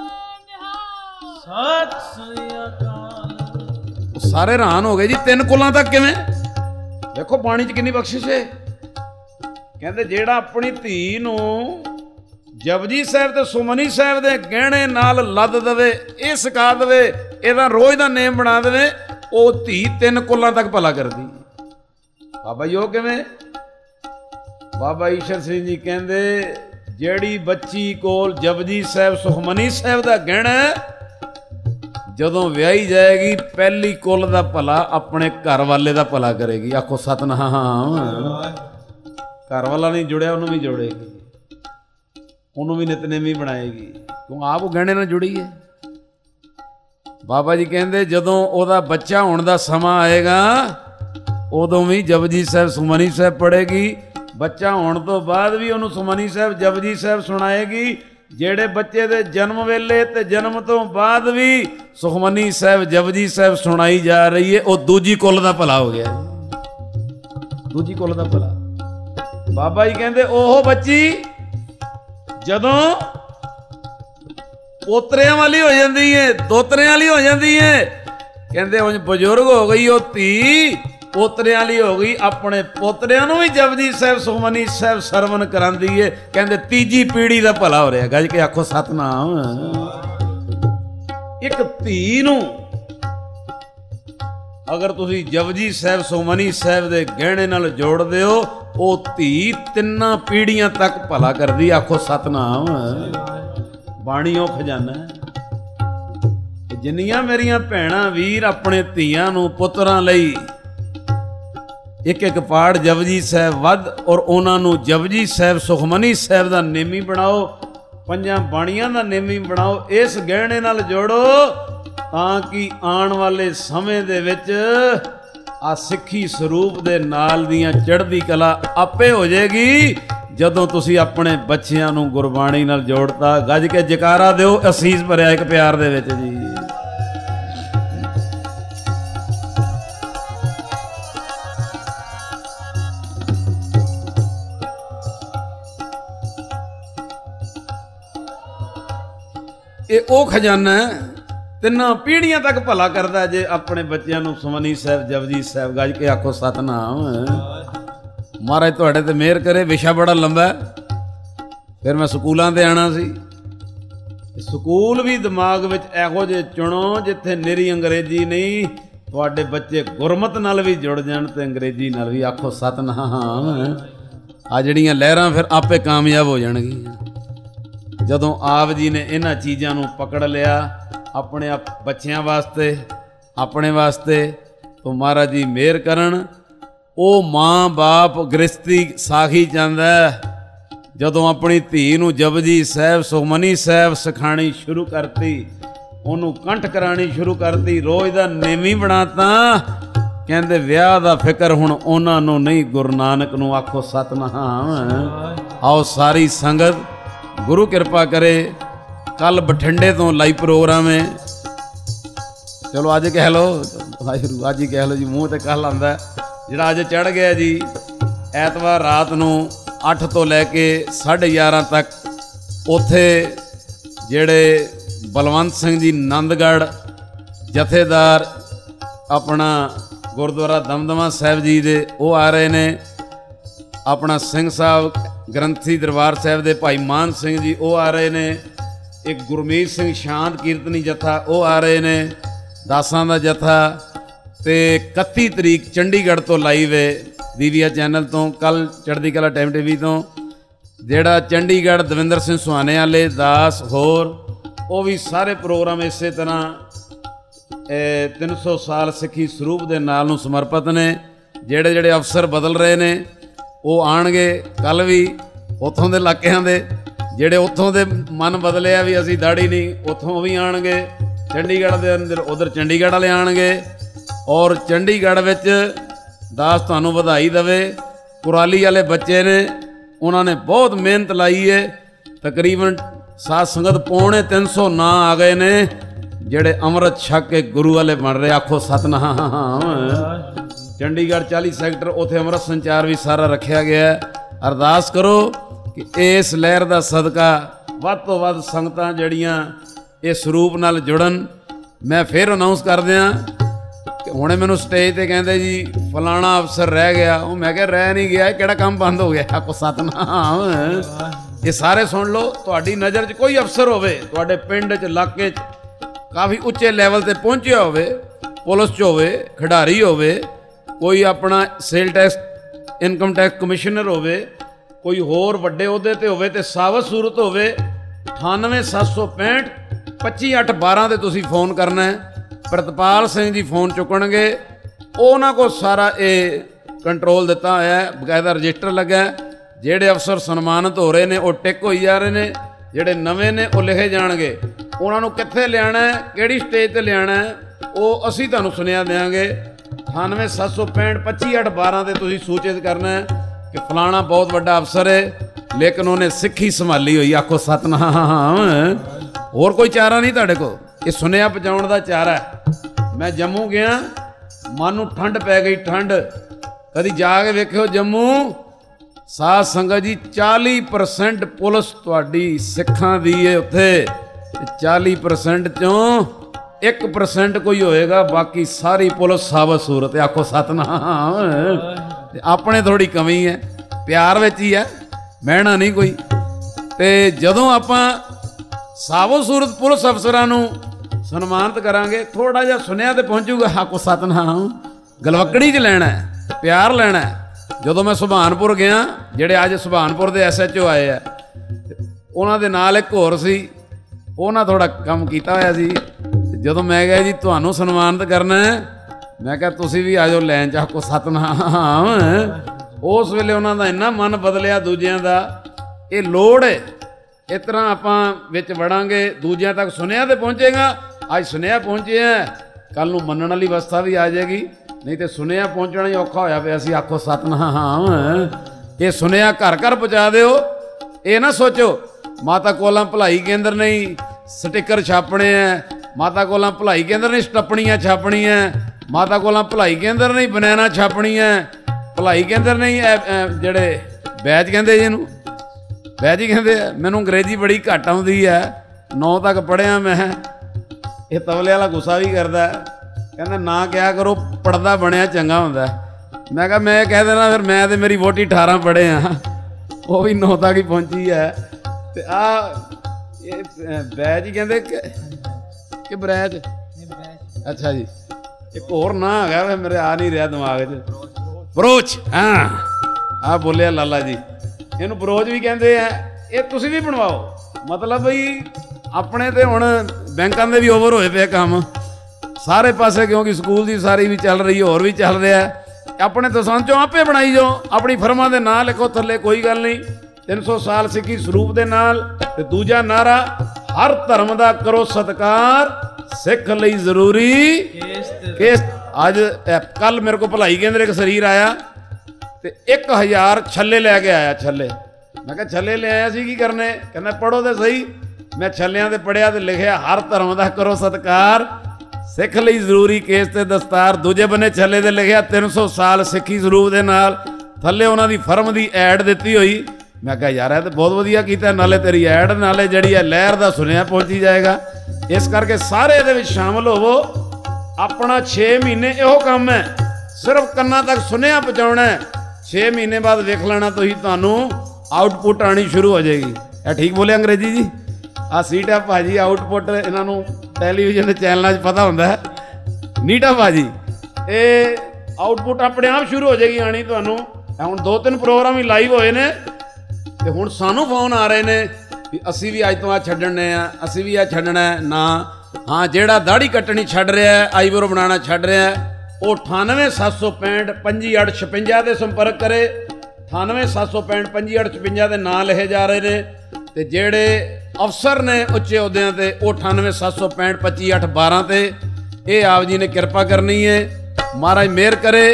ਸਤਿ ਸ੍ਰੀ ਅਕਾਲ। ਸਾਰੇ ਹੈਰਾਨ ਹੋ ਗਏ ਜੀ, ਤਿੰਨ ਕੁੱਲਾਂ ਤੱਕ ਕਿਵੇਂ? ਦੇਖੋ ਬਾਣੀ 'ਚ ਕਿੰਨੀ ਬਖਸ਼ਿਸ਼ ਹੈ। ਕਹਿੰਦੇ, ਜਿਹੜਾ ਆਪਣੀ ਧੀ ਨੂੰ ਜਪਜੀ ਸਾਹਿਬ ਤੇ ਸੁਖਮਨੀ ਸਾਹਿਬ ਦੇ ਗਹਿਣੇ ਨਾਲ ਲੱਦ ਦੇਵੇ, ਇਹ ਸਿਖਾ ਦੇਵੇ, ਇਹਦਾ ਰੋਜ਼ ਦਾ ਨੇਮ ਬਣਾ ਦੇਵੇ, ਉਹ ਧੀ ਤਿੰਨ ਕੁੱਲਾਂ ਤੱਕ ਭਲਾ ਕਰਦੀ। ਬਾਬਾ ਜੀ ਉਹ ਕਿਵੇਂ? ਬਾਬਾ ਈਸ਼ਰ ਸਿੰਘ ਜੀ ਕਹਿੰਦੇ, ਜਿਹੜੀ ਬੱਚੀ ਕੋਲ ਜਪਜੀ ਸਾਹਿਬ ਸੁਖਮਨੀ ਸਾਹਿਬ ਦਾ ਗਹਿਣਾ, ਜਦੋਂ ਵਿਆਹੀ ਜਾਏਗੀ, ਪਹਿਲੀ ਕੁੱਲ ਦਾ ਭਲਾ ਆਪਣੇ ਘਰ ਵਾਲੇ ਦਾ ਭਲਾ ਕਰੇਗੀ। ਆਖੋ ਸਤਨਾਮ। ਘਰ ਵਾਲਾ ਨਹੀਂ ਜੁੜਿਆ, ਉਹਨੂੰ ਵੀ ਜੋੜੇਗੀ, ਉਹਨੂੰ ਵੀ ਨਿਤਨੇਮੀ ਬਣਾਏਗੀ, ਕਿਉਂ ਆਪ ਉਹ ਗਹਿਣੇ ਨਾਲ ਜੁੜੀ ਹੈ। ਬਾਬਾ ਜੀ ਕਹਿੰਦੇ, ਜਦੋਂ ਉਹਦਾ ਬੱਚਾ ਹੋਣ ਦਾ ਸਮਾਂ ਆਏਗਾ, ਉਦੋਂ ਵੀ ਜਪਜੀ ਸਾਹਿਬ ਸੁਖਮਨੀ ਸਾਹਿਬ ਪੜ੍ਹੇਗੀ। ਬੱਚਾ ਹੋਣ ਤੋਂ ਬਾਅਦ ਵੀ ਉਹਨੂੰ ਸੁਖਮਨੀ ਸਾਹਿਬ ਜਪਜੀ ਸਾਹਿਬ ਸੁਣਾਏਗੀ। ਜਿਹੜੇ ਬੱਚੇ ਦੇ ਜਨਮ ਵੇਲੇ ਤੇ ਜਨਮ ਤੋਂ ਬਾਅਦ ਵੀ ਸੁਖਮਨੀ ਸਾਹਿਬ ਜਪਜੀ ਸਾਹਿਬ ਸੁਣਾਈ ਜਾ ਰਹੀ ਹੈ, ਉਹ ਦੂਜੀ ਕੁੱਲ ਦਾ ਭਲਾ ਹੋ ਗਿਆ। ਦੂਜੀ ਕੁੱਲ ਦਾ ਭਲਾ। ਬਾਬਾ ਜੀ ਕਹਿੰਦੇ, ਉਹ ਬੱਚੀ ਜਦੋਂ ਪੋਤਰਿਆਂ ਵਾਲੀ ਹੋ ਜਾਂਦੀ ਹੈ, ਦੋਤਰਿਆਂ ਵਾਲੀ ਹੋ ਜਾਂਦੀ ਹੈ, ਕਹਿੰਦੇ ਉਂਝ ਬਜ਼ੁਰਗ ਹੋ ਗਈ ਉਹ ਧੀ, ਪੋਤਰਿਆਂ ਲਈ ਹੋ ਗਈ, ਆਪਣੇ ਪੋਤਰਿਆਂ ਨੂੰ ਵੀ ਜਪਜੀ ਸਾਹਿਬ ਸੁਖਮਨੀ ਸਾਹਿਬ ਸਰਵਨ ਕਰਾਂਦੀ ਏ। ਕਹਿੰਦੇ ਤੀਜੀ ਪੀੜ੍ਹੀ ਦਾ ਭਲਾ ਹੋ ਰਿਹਾ। ਗੱਜ ਕੇ ਆਖੋ ਸਤਨਾਮ। ਇੱਕ ਧੀ ਨੂੰ ਅਗਰ ਤੁਸੀਂ ਜਪਜੀ ਸਾਹਿਬ ਸੁਖਮਨੀ ਸਾਹਿਬ ਦੇ ਗਹਿਣੇ ਨਾਲ ਜੋੜਦੇ ਹੋ, ਉਹ ਧੀ ਤਿੰਨਾਂ ਪੀੜ੍ਹੀਆਂ ਤੱਕ ਭਲਾ ਕਰਦੀ। ਆਖੋ ਸਤਨਾਮ। ਬਾਣੀ ਉਹ ਖਜ਼ਾਨਾ ਹੈ। ਜਿੰਨੀਆਂ ਮੇਰੀਆਂ ਭੈਣਾਂ ਵੀਰ ਆਪਣੇ ਧੀਆਂ ਨੂੰ ਪੁੱਤਰਾਂ ਲਈ ਇੱਕ ਇੱਕ ਪਾਠ ਜਪਜੀ ਸਾਹਿਬ ਵੱਧ ਔਰ ਉਹਨਾਂ ਨੂੰ ਜਪਜੀ ਸਾਹਿਬ ਸੁਖਮਨੀ ਸਾਹਿਬ ਦਾ ਨੇਮੀ ਬਣਾਓ, ਪੰਜਾਂ ਬਾਣੀਆਂ ਦਾ ਨੇਮੀ ਬਣਾਓ, ਇਸ ਗਹਿਣੇ ਨਾਲ ਜੋੜੋ, ਤਾਂ ਕਿ ਆਉਣ ਵਾਲੇ ਸਮੇਂ ਦੇ ਵਿੱਚ ਆ ਸਿੱਖੀ ਸਰੂਪ ਦੇ ਨਾਲ ਦੀਆਂ ਚੜ੍ਹਦੀ ਕਲਾ ਆਪੇ ਹੋ ਜਾਏਗੀ। ਜਦੋਂ ਤੁਸੀਂ ਆਪਣੇ ਬੱਚਿਆਂ ਨੂੰ ਗੁਰਬਾਣੀ ਨਾਲ ਜੋੜਤਾ। ਗੱਜ ਕੇ ਜਕਾਰਾ ਦਿਓ ਅਸੀਸ ਭਰਿਆ ਇੱਕ ਪਿਆਰ ਦੇ ਵਿੱਚ ਜੀ। ਇਹ ਉਹ ਖਜ਼ਾਨਾ ਤਿੰਨਾਂ ਪੀੜ੍ਹੀਆਂ ਤੱਕ ਭਲਾ ਕਰਦਾ ਜੇ ਆਪਣੇ ਬੱਚਿਆਂ ਨੂੰ ਸੁਖਮਨੀ ਸਾਹਿਬ ਜਪਜੀ ਸਾਹਿਬ ਗੱਜ ਕੇ ਆਖੋ ਸਤਨਾਮ। ਮਹਾਰਾਜ ਤੁਹਾਡੇ ਤੇ ਮਿਹਰ ਕਰੇ। ਵਿਸ਼ਾ ਬੜਾ ਲੰਬਾ, ਫਿਰ ਮੈਂ ਸਕੂਲਾਂ ਤੇ ਆਣਾ ਸੀ। ਸਕੂਲ ਵੀ ਦਿਮਾਗ ਵਿੱਚ ਇਹੋ ਜਿਹੇ ਚੁਣੋ ਜਿੱਥੇ ਨਿਰੀ ਅੰਗਰੇਜ਼ੀ ਨਹੀਂ, ਤੁਹਾਡੇ ਬੱਚੇ ਗੁਰਮਤ ਨਾਲ ਵੀ ਜੁੜ ਜਾਣ ਤੇ ਅੰਗਰੇਜ਼ੀ ਨਾਲ ਵੀ। ਆਖੋ ਸਤਨਾਮ। ਆ ਜਿਹੜੀਆਂ ਲਹਿਰਾਂ ਫਿਰ ਆਪੇ ਕਾਮਯਾਬ ਹੋ ਜਾਣਗੀਆਂ ਜਦੋਂ ਆਪ ਜੀ ਨੇ ਇਹਨਾਂ ਚੀਜ਼ਾਂ ਨੂੰ ਪਕੜ ਲਿਆ ਆਪਣੇ ਆਪ ਬੱਚਿਆਂ ਵਾਸਤੇ, ਆਪਣੇ ਵਾਸਤੇ। ਤੋਂ ਮਹਾਰਾਜ ਜੀ ਮਿਹਰ ਕਰਨ। ਉਹ ਮਾਂ ਬਾਪ ਗ੍ਰਸਤੀ ਸਾਖੀ ਜਾਂਦਾ ਜਦੋਂ ਆਪਣੀ ਧੀ ਨੂੰ ਜਪਜੀ ਸਾਹਿਬ ਸੁਖਮਨੀ ਸਾਹਿਬ ਸਿਖਾਣੀ ਸ਼ੁਰੂ ਕਰਤੀ, ਉਹਨੂੰ ਕੰਠ ਕਰਾਣੀ ਸ਼ੁਰੂ ਕਰਤੀ, ਰੋਜ਼ ਦਾ ਨੇਮੀ ਬਣਾਤਾ। ਕਹਿੰਦੇ ਵਿਆਹ ਦਾ ਫਿਕਰ ਹੁਣ ਉਹਨਾਂ ਨੂੰ ਨਹੀਂ, ਗੁਰੂ ਨਾਨਕ ਨੂੰ। ਆਖੋ ਸਤਨਾਮ। ਆਓ ਸਾਰੀ ਸੰਗਤ, ਗੁਰੂ ਕਿਰਪਾ ਕਰੇ। ਕੱਲ ਬਠਿੰਡੇ ਤੋਂ ਲਾਈਵ ਪ੍ਰੋਗਰਾਮ ਹੈ। ਚਲੋ ਅੱਜ ਕਹਿ ਲਓ, ਵਾਹਿਗੁਰੂ ਅੱਜ ਹੀ ਕਹਿ ਲਓ ਜੀ, ਮੂੰਹ ਤੇ ਕੱਲ ਆਉਂਦਾ ਜਿਹੜਾ ਅੱਜ ਚੜ੍ਹ ਗਿਆ ਜੀ। ਐਤਵਾਰ ਰਾਤ ਨੂੰ ਅੱਠ ਤੋਂ ਲੈ ਕੇ ਸਾਢੇ ਗਿਆਰਾਂ ਤੱਕ ਉੱਥੇ ਜਿਹੜੇ ਬਲਵੰਤ ਸਿੰਘ ਜੀ ਨੰਦਗੜ੍ਹ ਜਥੇਦਾਰ ਆਪਣਾ ਗੁਰਦੁਆਰਾ ਦਮਦਮਾ ਸਾਹਿਬ ਜੀ ਦੇ ਉਹ ਆ ਰਹੇ ਨੇ। ਆਪਣਾ ਸਿੰਘ ਸਾਹਿਬ ਗ੍ਰੰਥੀ ਦਰਬਾਰ ਸਾਹਿਬ ਦੇ ਭਾਈ ਮਾਨ ਸਿੰਘ ਜੀ ਉਹ ਆ ਰਹੇ ਨੇ। ਇੱਕ ਗੁਰਮੀਤ ਸਿੰਘ ਸ਼ਾਂਤ ਕੀਰਤਨੀ ਜਥਾ ਉਹ ਆ ਰਹੇ ਨੇ, ਦਾਸਾਂ ਦਾ ਜਥਾ। ਤੇ ਇਕੱਤੀ ਤਰੀਕ ਚੰਡੀਗੜ੍ਹ ਤੋਂ ਲਾਈਵ ਹੈ ਦੀਵੀਆ ਚੈਨਲ ਤੋਂ, ਕੱਲ ਚੜ੍ਹਦੀ ਕਲਾ ਟਾਈਮ ਟੀਵੀ ਤੋਂ। ਜਿਹੜਾ ਚੰਡੀਗੜ੍ਹ ਦਵਿੰਦਰ ਸਿੰਘ ਸੁਹਾਣੇ ਵਾਲੇ ਦਾਸ ਹੋਰ ਉਹ ਵੀ ਸਾਰੇ ਪ੍ਰੋਗਰਾਮ ਇਸੇ ਤਰ੍ਹਾਂ ਤਿੰਨ ਸੌ ਸਾਲ ਸਿੱਖੀ ਸਰੂਪ ਦੇ ਨਾਲ ਨੂੰ ਸਮਰਪਿਤ ਨੇ। ਜਿਹੜੇ ਜਿਹੜੇ ਅਫਸਰ ਬਦਲ ਰਹੇ ਨੇ ਉਹ ਆਉਣਗੇ ਕੱਲ ਵੀ ਉੱਥੋਂ ਦੇ ਇਲਾਕਿਆਂ ਦੇ। ਜਿਹੜੇ ਉੱਥੋਂ ਦੇ ਮਨ ਬਦਲਿਆ ਵੀ ਅਸੀਂ ਦਾੜੀ ਨਹੀਂ, ਉੱਥੋਂ ਵੀ ਆਉਣਗੇ। ਚੰਡੀਗੜ੍ਹ ਦੇ ਅੰਦਰ ਉਧਰ ਚੰਡੀਗੜ੍ਹ ਵਾਲੇ ਆਉਣਗੇ। ਔਰ ਚੰਡੀਗੜ੍ਹ ਵਿੱਚ ਦਾਸ ਤੁਹਾਨੂੰ ਵਧਾਈ ਦੇਵੇ, ਕੁਰਾਲੀ ਵਾਲੇ ਬੱਚੇ ਨੇ, ਉਹਨਾਂ ਨੇ ਬਹੁਤ ਮਿਹਨਤ ਲਾਈ ਹੈ। ਤਕਰੀਬਨ ਸਾਧ ਸੰਗਤ ਪੌਣੇ ਤਿੰਨ ਸੌ ਨਾਂ ਆ ਗਏ ਨੇ ਜਿਹੜੇ ਅੰਮ੍ਰਿਤ ਛਕ ਕੇ ਗੁਰੂ ਵਾਲੇ ਬਣ ਰਹੇ। ਆਖੋ ਸਤਨਾਮ। ਚੰਡੀਗੜ੍ਹ ਚਾਲੀ ਸੈਕਟਰ ਉੱਥੇ ਅੰਮ੍ਰਿਤ ਸੰਚਾਰ ਵੀ ਸਾਰਾ ਰੱਖਿਆ ਗਿਆ। ਅਰਦਾਸ ਕਰੋ ਕਿ ਇਸ ਲਹਿਰ ਦਾ ਸਦਕਾ ਵੱਧ ਤੋਂ ਵੱਧ ਸੰਗਤਾਂ ਜਿਹੜੀਆਂ ਇਸ ਸਰੂਪ ਨਾਲ ਜੁੜਨ। ਮੈਂ ਫਿਰ ਅਨਾਉਂਸ ਕਰ ਦਿਆਂ ਕਿ ਹੁਣੇ ਮੈਨੂੰ ਸਟੇਜ ਤੇ ਕਹਿੰਦੇ ਜੀ ਫਲਾਣਾ ਅਫਸਰ ਰਹਿ ਗਿਆ। ਉਹ ਮੈਂ ਕਿਹਾ ਰਹਿ ਨਹੀਂ ਗਿਆ, ਕਿਹੜਾ ਕੰਮ ਬੰਦ ਹੋ ਗਿਆ। ਆਖੋ ਸਤਨਾਮ। ਇਹ ਸਾਰੇ ਸੁਣ ਲਓ। ਤੁਹਾਡੀ ਨਜ਼ਰ 'ਚ ਕੋਈ ਅਫਸਰ ਹੋਵੇ, ਤੁਹਾਡੇ ਪਿੰਡ 'ਚ ਇਲਾਕੇ 'ਚ ਕਾਫੀ ਉੱਚੇ ਲੈਵਲ ਤੇ ਪਹੁੰਚਿਆ ਹੋਵੇ, ਪੁਲਿਸ 'ਚ ਹੋਵੇ, ਖਿਡਾਰੀ ਹੋਵੇ, ਕੋਈ ਆਪਣਾ sale tax income tax commissioner ਹੋਵੇ, ਕੋਈ ਹੋਰ ਵੱਡੇ ਅਹੁਦੇ ਤੇ ਹੋਵੇ ਤੇ ਸਾਬਤ ਸੂਰਤ ਹੋਵੇ, ਅਠਾਨਵੇਂ ਸੱਤ ਸੌ ਪੈਂਹਠ ਪੱਚੀ ਅੱਠ ਬਾਰਾਂ ਤੇ ਤੁਸੀਂ ਫੋਨ ਕਰਨਾ ਹੈ। ਪ੍ਰਿਤਪਾਲ ਸਿੰਘ ਜੀ ਫੋਨ ਚੁੱਕਣਗੇ। ਉਹਨਾਂ ਕੋਲ ਸਾਰਾ ਇਹ ਕੰਟਰੋਲ ਦਿੱਤਾ ਹੋਇਆ ਹੈ, ਬਕਾਇਦਾ ਰਜਿਸਟਰ ਲੱਗਾ। ਜਿਹੜੇ ਅਫਸਰ ਸਨਮਾਨਿਤ ਹੋ ਰਹੇ ਨੇ ਉਹ ਟਿਕ ਹੋਈ ਜਾ ਰਹੇ ਨੇ, ਜਿਹੜੇ ਨਵੇਂ ਨੇ ਉਹ ਲਿਖੇ ਜਾਣਗੇ। ਉਹਨਾਂ ਨੂੰ ਕਿੱਥੇ ਲਿਆਣਾ ਹੈ, ਕਿਹੜੀ ਸਟੇਜ ਤੇ ਲਿਆਣਾ ਹੈ, ਉਹ ਅਸੀਂ ਤੁਹਾਨੂੰ ਸੁਨੇਹਾ ਦਿਆਂਗੇ। ਅਠਾਨਵੇਂ ਸੱਤ ਸੌ ਪੈਂਹਠ ਪੱਚੀ ਅੱਠ ਬਾਰਾਂ ਤੇ ਤੁਸੀਂ ਸੂਚਿਤ ਕਰਨਾ ਹੈ ਕਿ ਫਲਾਣਾ ਬਹੁਤ ਵੱਡਾ ਅਫਸਰ ਹੈ ਲੇਕਿਨ ਉਹਨੇ ਸਿੱਖੀ ਸੰਭਾਲੀ ਹੋਈ। ਆਖੋ ਸਤਨਾਮ। ਹੋਰ ਕੋਈ ਚਾਰਾ ਨਹੀਂ ਤੁਹਾਡੇ ਕੋਲ, ਇਹ ਸੁਨੇਹਾ ਪਹੁੰਚਾਉਣ ਦਾ ਚਾਰਾ ਹੈ। ਮੈਂ ਜੰਮੂ ਗਿਆ, ਮਨ ਨੂੰ ਠੰਡ ਪੈ ਗਈ। ਠੰਡ ਕਦੀ ਜਾ ਕੇ ਵੇਖਿਓ ਜੰਮੂ ਸਾਧ ਸੰਗਤ ਜੀ, ਚਾਲੀ ਪਰਸੈਂਟ ਪੁਲਿਸ ਤੁਹਾਡੀ ਸਿੱਖਾਂ ਦੀ ਹੈ ਉੱਥੇ। ਚਾਲੀ ਪਰਸੈਂਟ ਚੋਂ ਇੱਕ ਪਰਸੈਂਟ ਕੋਈ ਹੋਏਗਾ, ਬਾਕੀ ਸਾਰੀ ਪੁਲਿਸ ਸਾਬਤ ਸੂਰਤ। ਆਖੋ ਸਤਨਾਮ। ਤੇ ਆਪਣੇ ਥੋੜੀ ਕਮੀ ਹੈ, ਪਿਆਰ ਵਿੱਚ ਹੀ ਹੈ, ਮਹਿਣਾ ਨਹੀਂ ਕੋਈ। ਤੇ ਜਦੋਂ ਆਪਾਂ ਸਾਬਤ ਸੂਰਤ ਪੁਲਿਸ ਅਫਸਰਾਂ ਨੂੰ ਸਨਮਾਨਿਤ ਕਰਾਂਗੇ, ਥੋੜਾ ਜਿਹਾ ਸੁਨੇਹਾ ਤੇ ਪਹੁੰਚੂਗਾ। ਆਖੋ ਸਤਨਾਮ। ਗਲਵੱਕੜੀ 'ਚ ਲੈਣਾ ਹੈ, ਪਿਆਰ ਲੈਣਾ ਹੈ। ਜਦੋਂ ਮੈਂ ਸੁਭਾਨਪੁਰ ਗਿਆ, ਜਿਹੜੇ ਅੱਜ ਸੁਭਾਨਪੁਰ ਦੇ ਐਸ ਐਚ ਓ ਆਏ ਆ, ਉਹਨਾਂ ਦੇ ਨਾਲ ਇੱਕ ਹੋਰ ਸੀ, ਉਹਨਾਂ ਥੋੜਾ ਕੰਮ ਕੀਤਾ ਹੋਇਆ ਸੀ। ਜਦੋਂ ਮੈਂ ਕਿਹਾ ਜੀ ਤੁਹਾਨੂੰ ਸਨਮਾਨਿਤ ਕਰਨਾ ਹੈ, ਮੈਂ ਕਿਹਾ ਤੁਸੀਂ ਵੀ ਆ ਜਾਓ ਲਾਈਨ 'ਚ। ਆਖੋ ਸਤਨਾਮ। ਉਸ ਵੇਲੇ ਉਹਨਾਂ ਦਾ ਇੰਨਾ ਮਨ ਬਦਲਿਆ ਦੂਜਿਆਂ ਦਾ। ਇਹ ਲੋੜ ਹੈ, ਇਸ ਤਰ੍ਹਾਂ ਆਪਾਂ ਵਿੱਚ ਵੜਾਂਗੇ, ਦੂਜਿਆਂ ਤੱਕ ਸੁਨੇਹਾ ਤੇ ਪਹੁੰਚੇਗਾ। ਅੱਜ ਸੁਨੇਹਾ ਪਹੁੰਚਿਆ, ਕੱਲ ਨੂੰ ਮੰਨਣ ਵਾਲੀ ਅਵਸਥਾ ਵੀ ਆ ਜਾਏਗੀ, ਨਹੀਂ ਤੇ ਸੁਨੇਹਾ ਪਹੁੰਚਣਾ ਹੀ ਔਖਾ ਹੋਇਆ ਪਿਆ ਸੀ। ਆਖੋ ਸਤਨਾਮ। ਇਹ ਸੁਨੇਹਾ ਘਰ ਘਰ ਪਹੁੰਚਾ ਦਿਓ। ਇਹ ਨਾ ਸੋਚੋ ਮਾਤਾ ਕੋਲਾਂ ਭਲਾਈ ਕੇਂਦਰ ਨਹੀਂ ਸਟਿੱਕਰ ਛਾਪਣੇ ਐ, ਮਾਤਾ ਕੋਲਾਂ ਭਲਾਈ ਕੇਂਦਰ ਨਹੀਂ ਸਟੱਪਣੀਆਂ ਛਾਪਣੀਆਂ, ਮਾਤਾ ਕੋਲਾਂ ਭਲਾਈ ਕੇਂਦਰ ਨਹੀਂ ਬਨੈਣਾ ਛਾਪਣੀਆਂ, ਭਲਾਈ ਕੇਂਦਰ ਨਹੀਂ ਜਿਹੜੇ ਬੈਚ ਕਹਿੰਦੇ ਜਿਹਨੂੰ ਬੈਚ ਹੀ ਕਹਿੰਦੇ ਆ। ਮੈਨੂੰ ਅੰਗਰੇਜ਼ੀ ਬੜੀ ਘੱਟ ਆਉਂਦੀ ਹੈ, ਨੌ ਤੱਕ ਪੜ੍ਹਿਆ ਮੈਂ। ਇਹ ਤਬਲੇ ਵਾਲਾ ਗੁੱਸਾ ਵੀ ਕਰਦਾ, ਕਹਿੰਦਾ ਨਾ ਕਿਹਾ ਕਰੋ, ਪੜਦਾ ਬਣਿਆ ਚੰਗਾ ਹੁੰਦਾ। ਮੈਂ ਕਿਹਾ ਮੈਂ ਕਹਿ ਦੇਣਾ ਫਿਰ ਮੈਂ ਤੇ ਮੇਰੀ ਵੋਟੀ ਅਠਾਰਾਂ ਪੜ੍ਹੇ ਆ, ਉਹ ਵੀ ਨੌ ਤੱਕ ਹੀ ਪਹੁੰਚੀ ਹੈ। ਤੇ ਆ ਇਹ ਬੈਚ ਹੀ ਕਹਿੰਦੇ ਕਿ ਬਰੈਚ। ਅੱਛਾ ਜੀ, ਇੱਕ ਹੋਰ ਨਾਂ ਹੈਗਾ, ਮੇਰੇ ਆ ਨਹੀਂ ਰਿਹਾ ਦਿਮਾਗ 'ਚ। ਬਰੋਚ। ਹਾਂ ਆ ਬੋਲਿਆ ਲਾਲਾ ਜੀ, ਇਹਨੂੰ ਬਰੋਚ ਵੀ ਕਹਿੰਦੇ ਆ। ਇਹ ਤੁਸੀਂ ਵੀ ਬਣਵਾਓ। ਮਤਲਬ ਬਈ ਆਪਣੇ ਤੇ ਹੁਣ ਬੈਂਕਾਂ ਦੇ ਵੀ ਓਵਰ ਹੋਏ ਪਏ ਕੰਮ ਸਾਰੇ ਪਾਸੇ, ਕਿਉਂਕਿ ਸਕੂਲ ਦੀ ਸਾਰੀ ਵੀ ਚੱਲ ਰਹੀ, ਹੋਰ ਵੀ ਚੱਲ ਰਿਹਾ। ਆਪਣੇ ਦਸਾਂਝ ਚੋਂ ਆਪੇ ਬਣਾਈ ਜਾਓ, ਆਪਣੀ ਫਰਮਾਂ ਦੇ ਨਾਂ ਲਿਖੋ ਥੱਲੇ, ਕੋਈ ਗੱਲ ਨਹੀਂ। ਤਿੰਨ ਸੌ ਸਾਲ ਸਿੱਖੀ ਸਰੂਪ ਦੇ ਨਾਲ। ਤੇ ਦੂਜਾ ਨਾਰਾ, ਹਰ ਧਰਮ ਦਾ ਕਰੋ ਸਤਿਕਾਰ, ਸਿੱਖ ਲਈ ਜ਼ਰੂਰੀ ਕੇਸ। ਅੱਜ ਕੱਲ ਮੇਰੇ ਕੋਲ ਭਲਾਈ ਕੇਂਦਰ ਇੱਕ ਸਰੀਰ ਆਇਆ ਤੇ ਇੱਕ ਹਜ਼ਾਰ ਛੱਲੇ ਲੈ ਕੇ ਆਇਆ। ਛੱਲੇ, ਮੈਂ ਕਿਹਾ ਛੱਲੇ ਲੈ ਆਇਆ ਸੀ ਕੀ ਕਰਨੇ? ਕਹਿੰਦਾ ਪੜ੍ਹੋ ਤੇ ਸਹੀ। ਮੈਂ ਛੱਲਿਆਂ ਤੇ ਪੜ੍ਹਿਆ ਤੇ ਲਿਖਿਆ, ਹਰ ਧਰਮ ਦਾ ਕਰੋ ਸਤਿਕਾਰ, ਸਿੱਖ ਲਈ ਜ਼ਰੂਰੀ ਕੇਸ ਤੇ ਦਸਤਾਰ। ਦੂਜੇ ਬੰਨੇ ਛੱਲੇ ਤੇ ਲਿਖਿਆ ਤਿੰਨ ਸੌ ਸਾਲ ਸਿੱਖੀ ਸਰੂਪ ਦੇ ਨਾਲ। ਥੱਲੇ ਉਹਨਾਂ ਦੀ ਫਰਮ ਦੀ ਐਡ ਦਿੱਤੀ ਹੋਈ। ਮੈਂ ਕਿਹਾ ਯਾਰ ਇਹ ਤਾਂ ਬਹੁਤ ਵਧੀਆ ਕੀਤਾ, ਨਾਲੇ ਤੇਰੀ ਐਡ, ਨਾਲੇ ਜਿਹੜੀ ਹੈ ਲਹਿਰ ਦਾ ਸੁਨੇਹਾ ਪਹੁੰਚੀ ਜਾਏਗਾ। ਇਸ ਕਰਕੇ ਸਾਰੇ ਇਹਦੇ ਵਿੱਚ ਸ਼ਾਮਲ ਹੋਵੋ। ਆਪਣਾ ਛੇ ਮਹੀਨੇ ਇਹੋ ਕੰਮ ਹੈ, ਸਿਰਫ ਕੰਨਾਂ ਤੱਕ ਸੁਨੇਹਾ ਪਹੁੰਚਾਉਣਾ ਹੈ। ਛੇ ਮਹੀਨੇ ਬਾਅਦ ਵੇਖ ਲੈਣਾ ਤੁਸੀਂ, ਤੁਹਾਨੂੰ ਆਊਟਪੁੱਟ ਆਉਣੀ ਸ਼ੁਰੂ ਹੋ ਜਾਏਗੀ। ਇਹ ਠੀਕ ਬੋਲਿਆ ਅੰਗਰੇਜ਼ੀ ਜੀ? ਆ ਸੀਟ ਹੈ ਭਾਜੀ, ਆਊਟਪੁੱਟ ਇਹਨਾਂ ਨੂੰ ਟੈਲੀਵਿਜ਼ਨ ਦੇ ਚੈਨਲਾਂ 'ਚ ਪਤਾ ਹੁੰਦਾ ਹੈ। ਨੀਟਾ ਭਾਜੀ, ਇਹ ਆਊਟਪੁੱਟ ਆਪਣੇ ਆਪ ਸ਼ੁਰੂ ਹੋ ਜਾਏਗੀ ਆਣੀ ਤੁਹਾਨੂੰ। ਹੁਣ ਦੋ ਤਿੰਨ ਪ੍ਰੋਗਰਾਮ ਹੀ ਲਾਈਵ ਹੋਏ ਨੇ ਤੇ ਹੁਣ ਸਾਨੂੰ ਫੋਨ ਆ ਰਹੇ ਨੇ ਵੀ ਅਸੀਂ ਵੀ ਅੱਜ ਤੋਂ ਆ ਛੱਡਣੇ ਆ, ਅਸੀਂ ਵੀ ਆ ਛੱਡਣਾ ਨਾ। ਹਾਂ, ਜਿਹੜਾ ਦਾੜੀ ਕੱਟਣੀ ਛੱਡ ਰਿਹਾ, ਆਈਬਰੋ ਬਣਾਉਣਾ ਛੱਡ ਰਿਹਾ, ਉਹ ਅਠਾਨਵੇਂ ਸੱਤ ਸੌ ਪੈਂਹਠ ਪੰਜੀ ਅੱਠ ਛਪੰਜਾ ਦੇ ਸੰਪਰਕ ਕਰੇ। ਅਠਾਨਵੇਂ ਸੱਤ ਸੌ ਪੈਂਹਠ ਪੰਜੀ ਅੱਠ ਛਪੰਜਾ ਦੇ ਨਾਂ ਲਿਖੇ ਜਾ ਰਹੇ ਨੇ। ਤੇ ਜਿਹੜੇ ਅਫਸਰ ਨੇ ਉੱਚੇ ਅਹੁਦਿਆਂ ਤੇ, ਉਹ ਅਠਾਨਵੇਂ ਸੱਤ ਸੌ ਪੈਂਹਠ ਪੱਚੀ ਅੱਠ ਬਾਰਾਂ ਤੇ। ਇਹ ਆਪ ਜੀ ਨੇ ਕਿਰਪਾ ਕਰਨੀ ਹੈ, ਮਹਾਰਾਜ ਮਿਹਰ ਕਰੇ।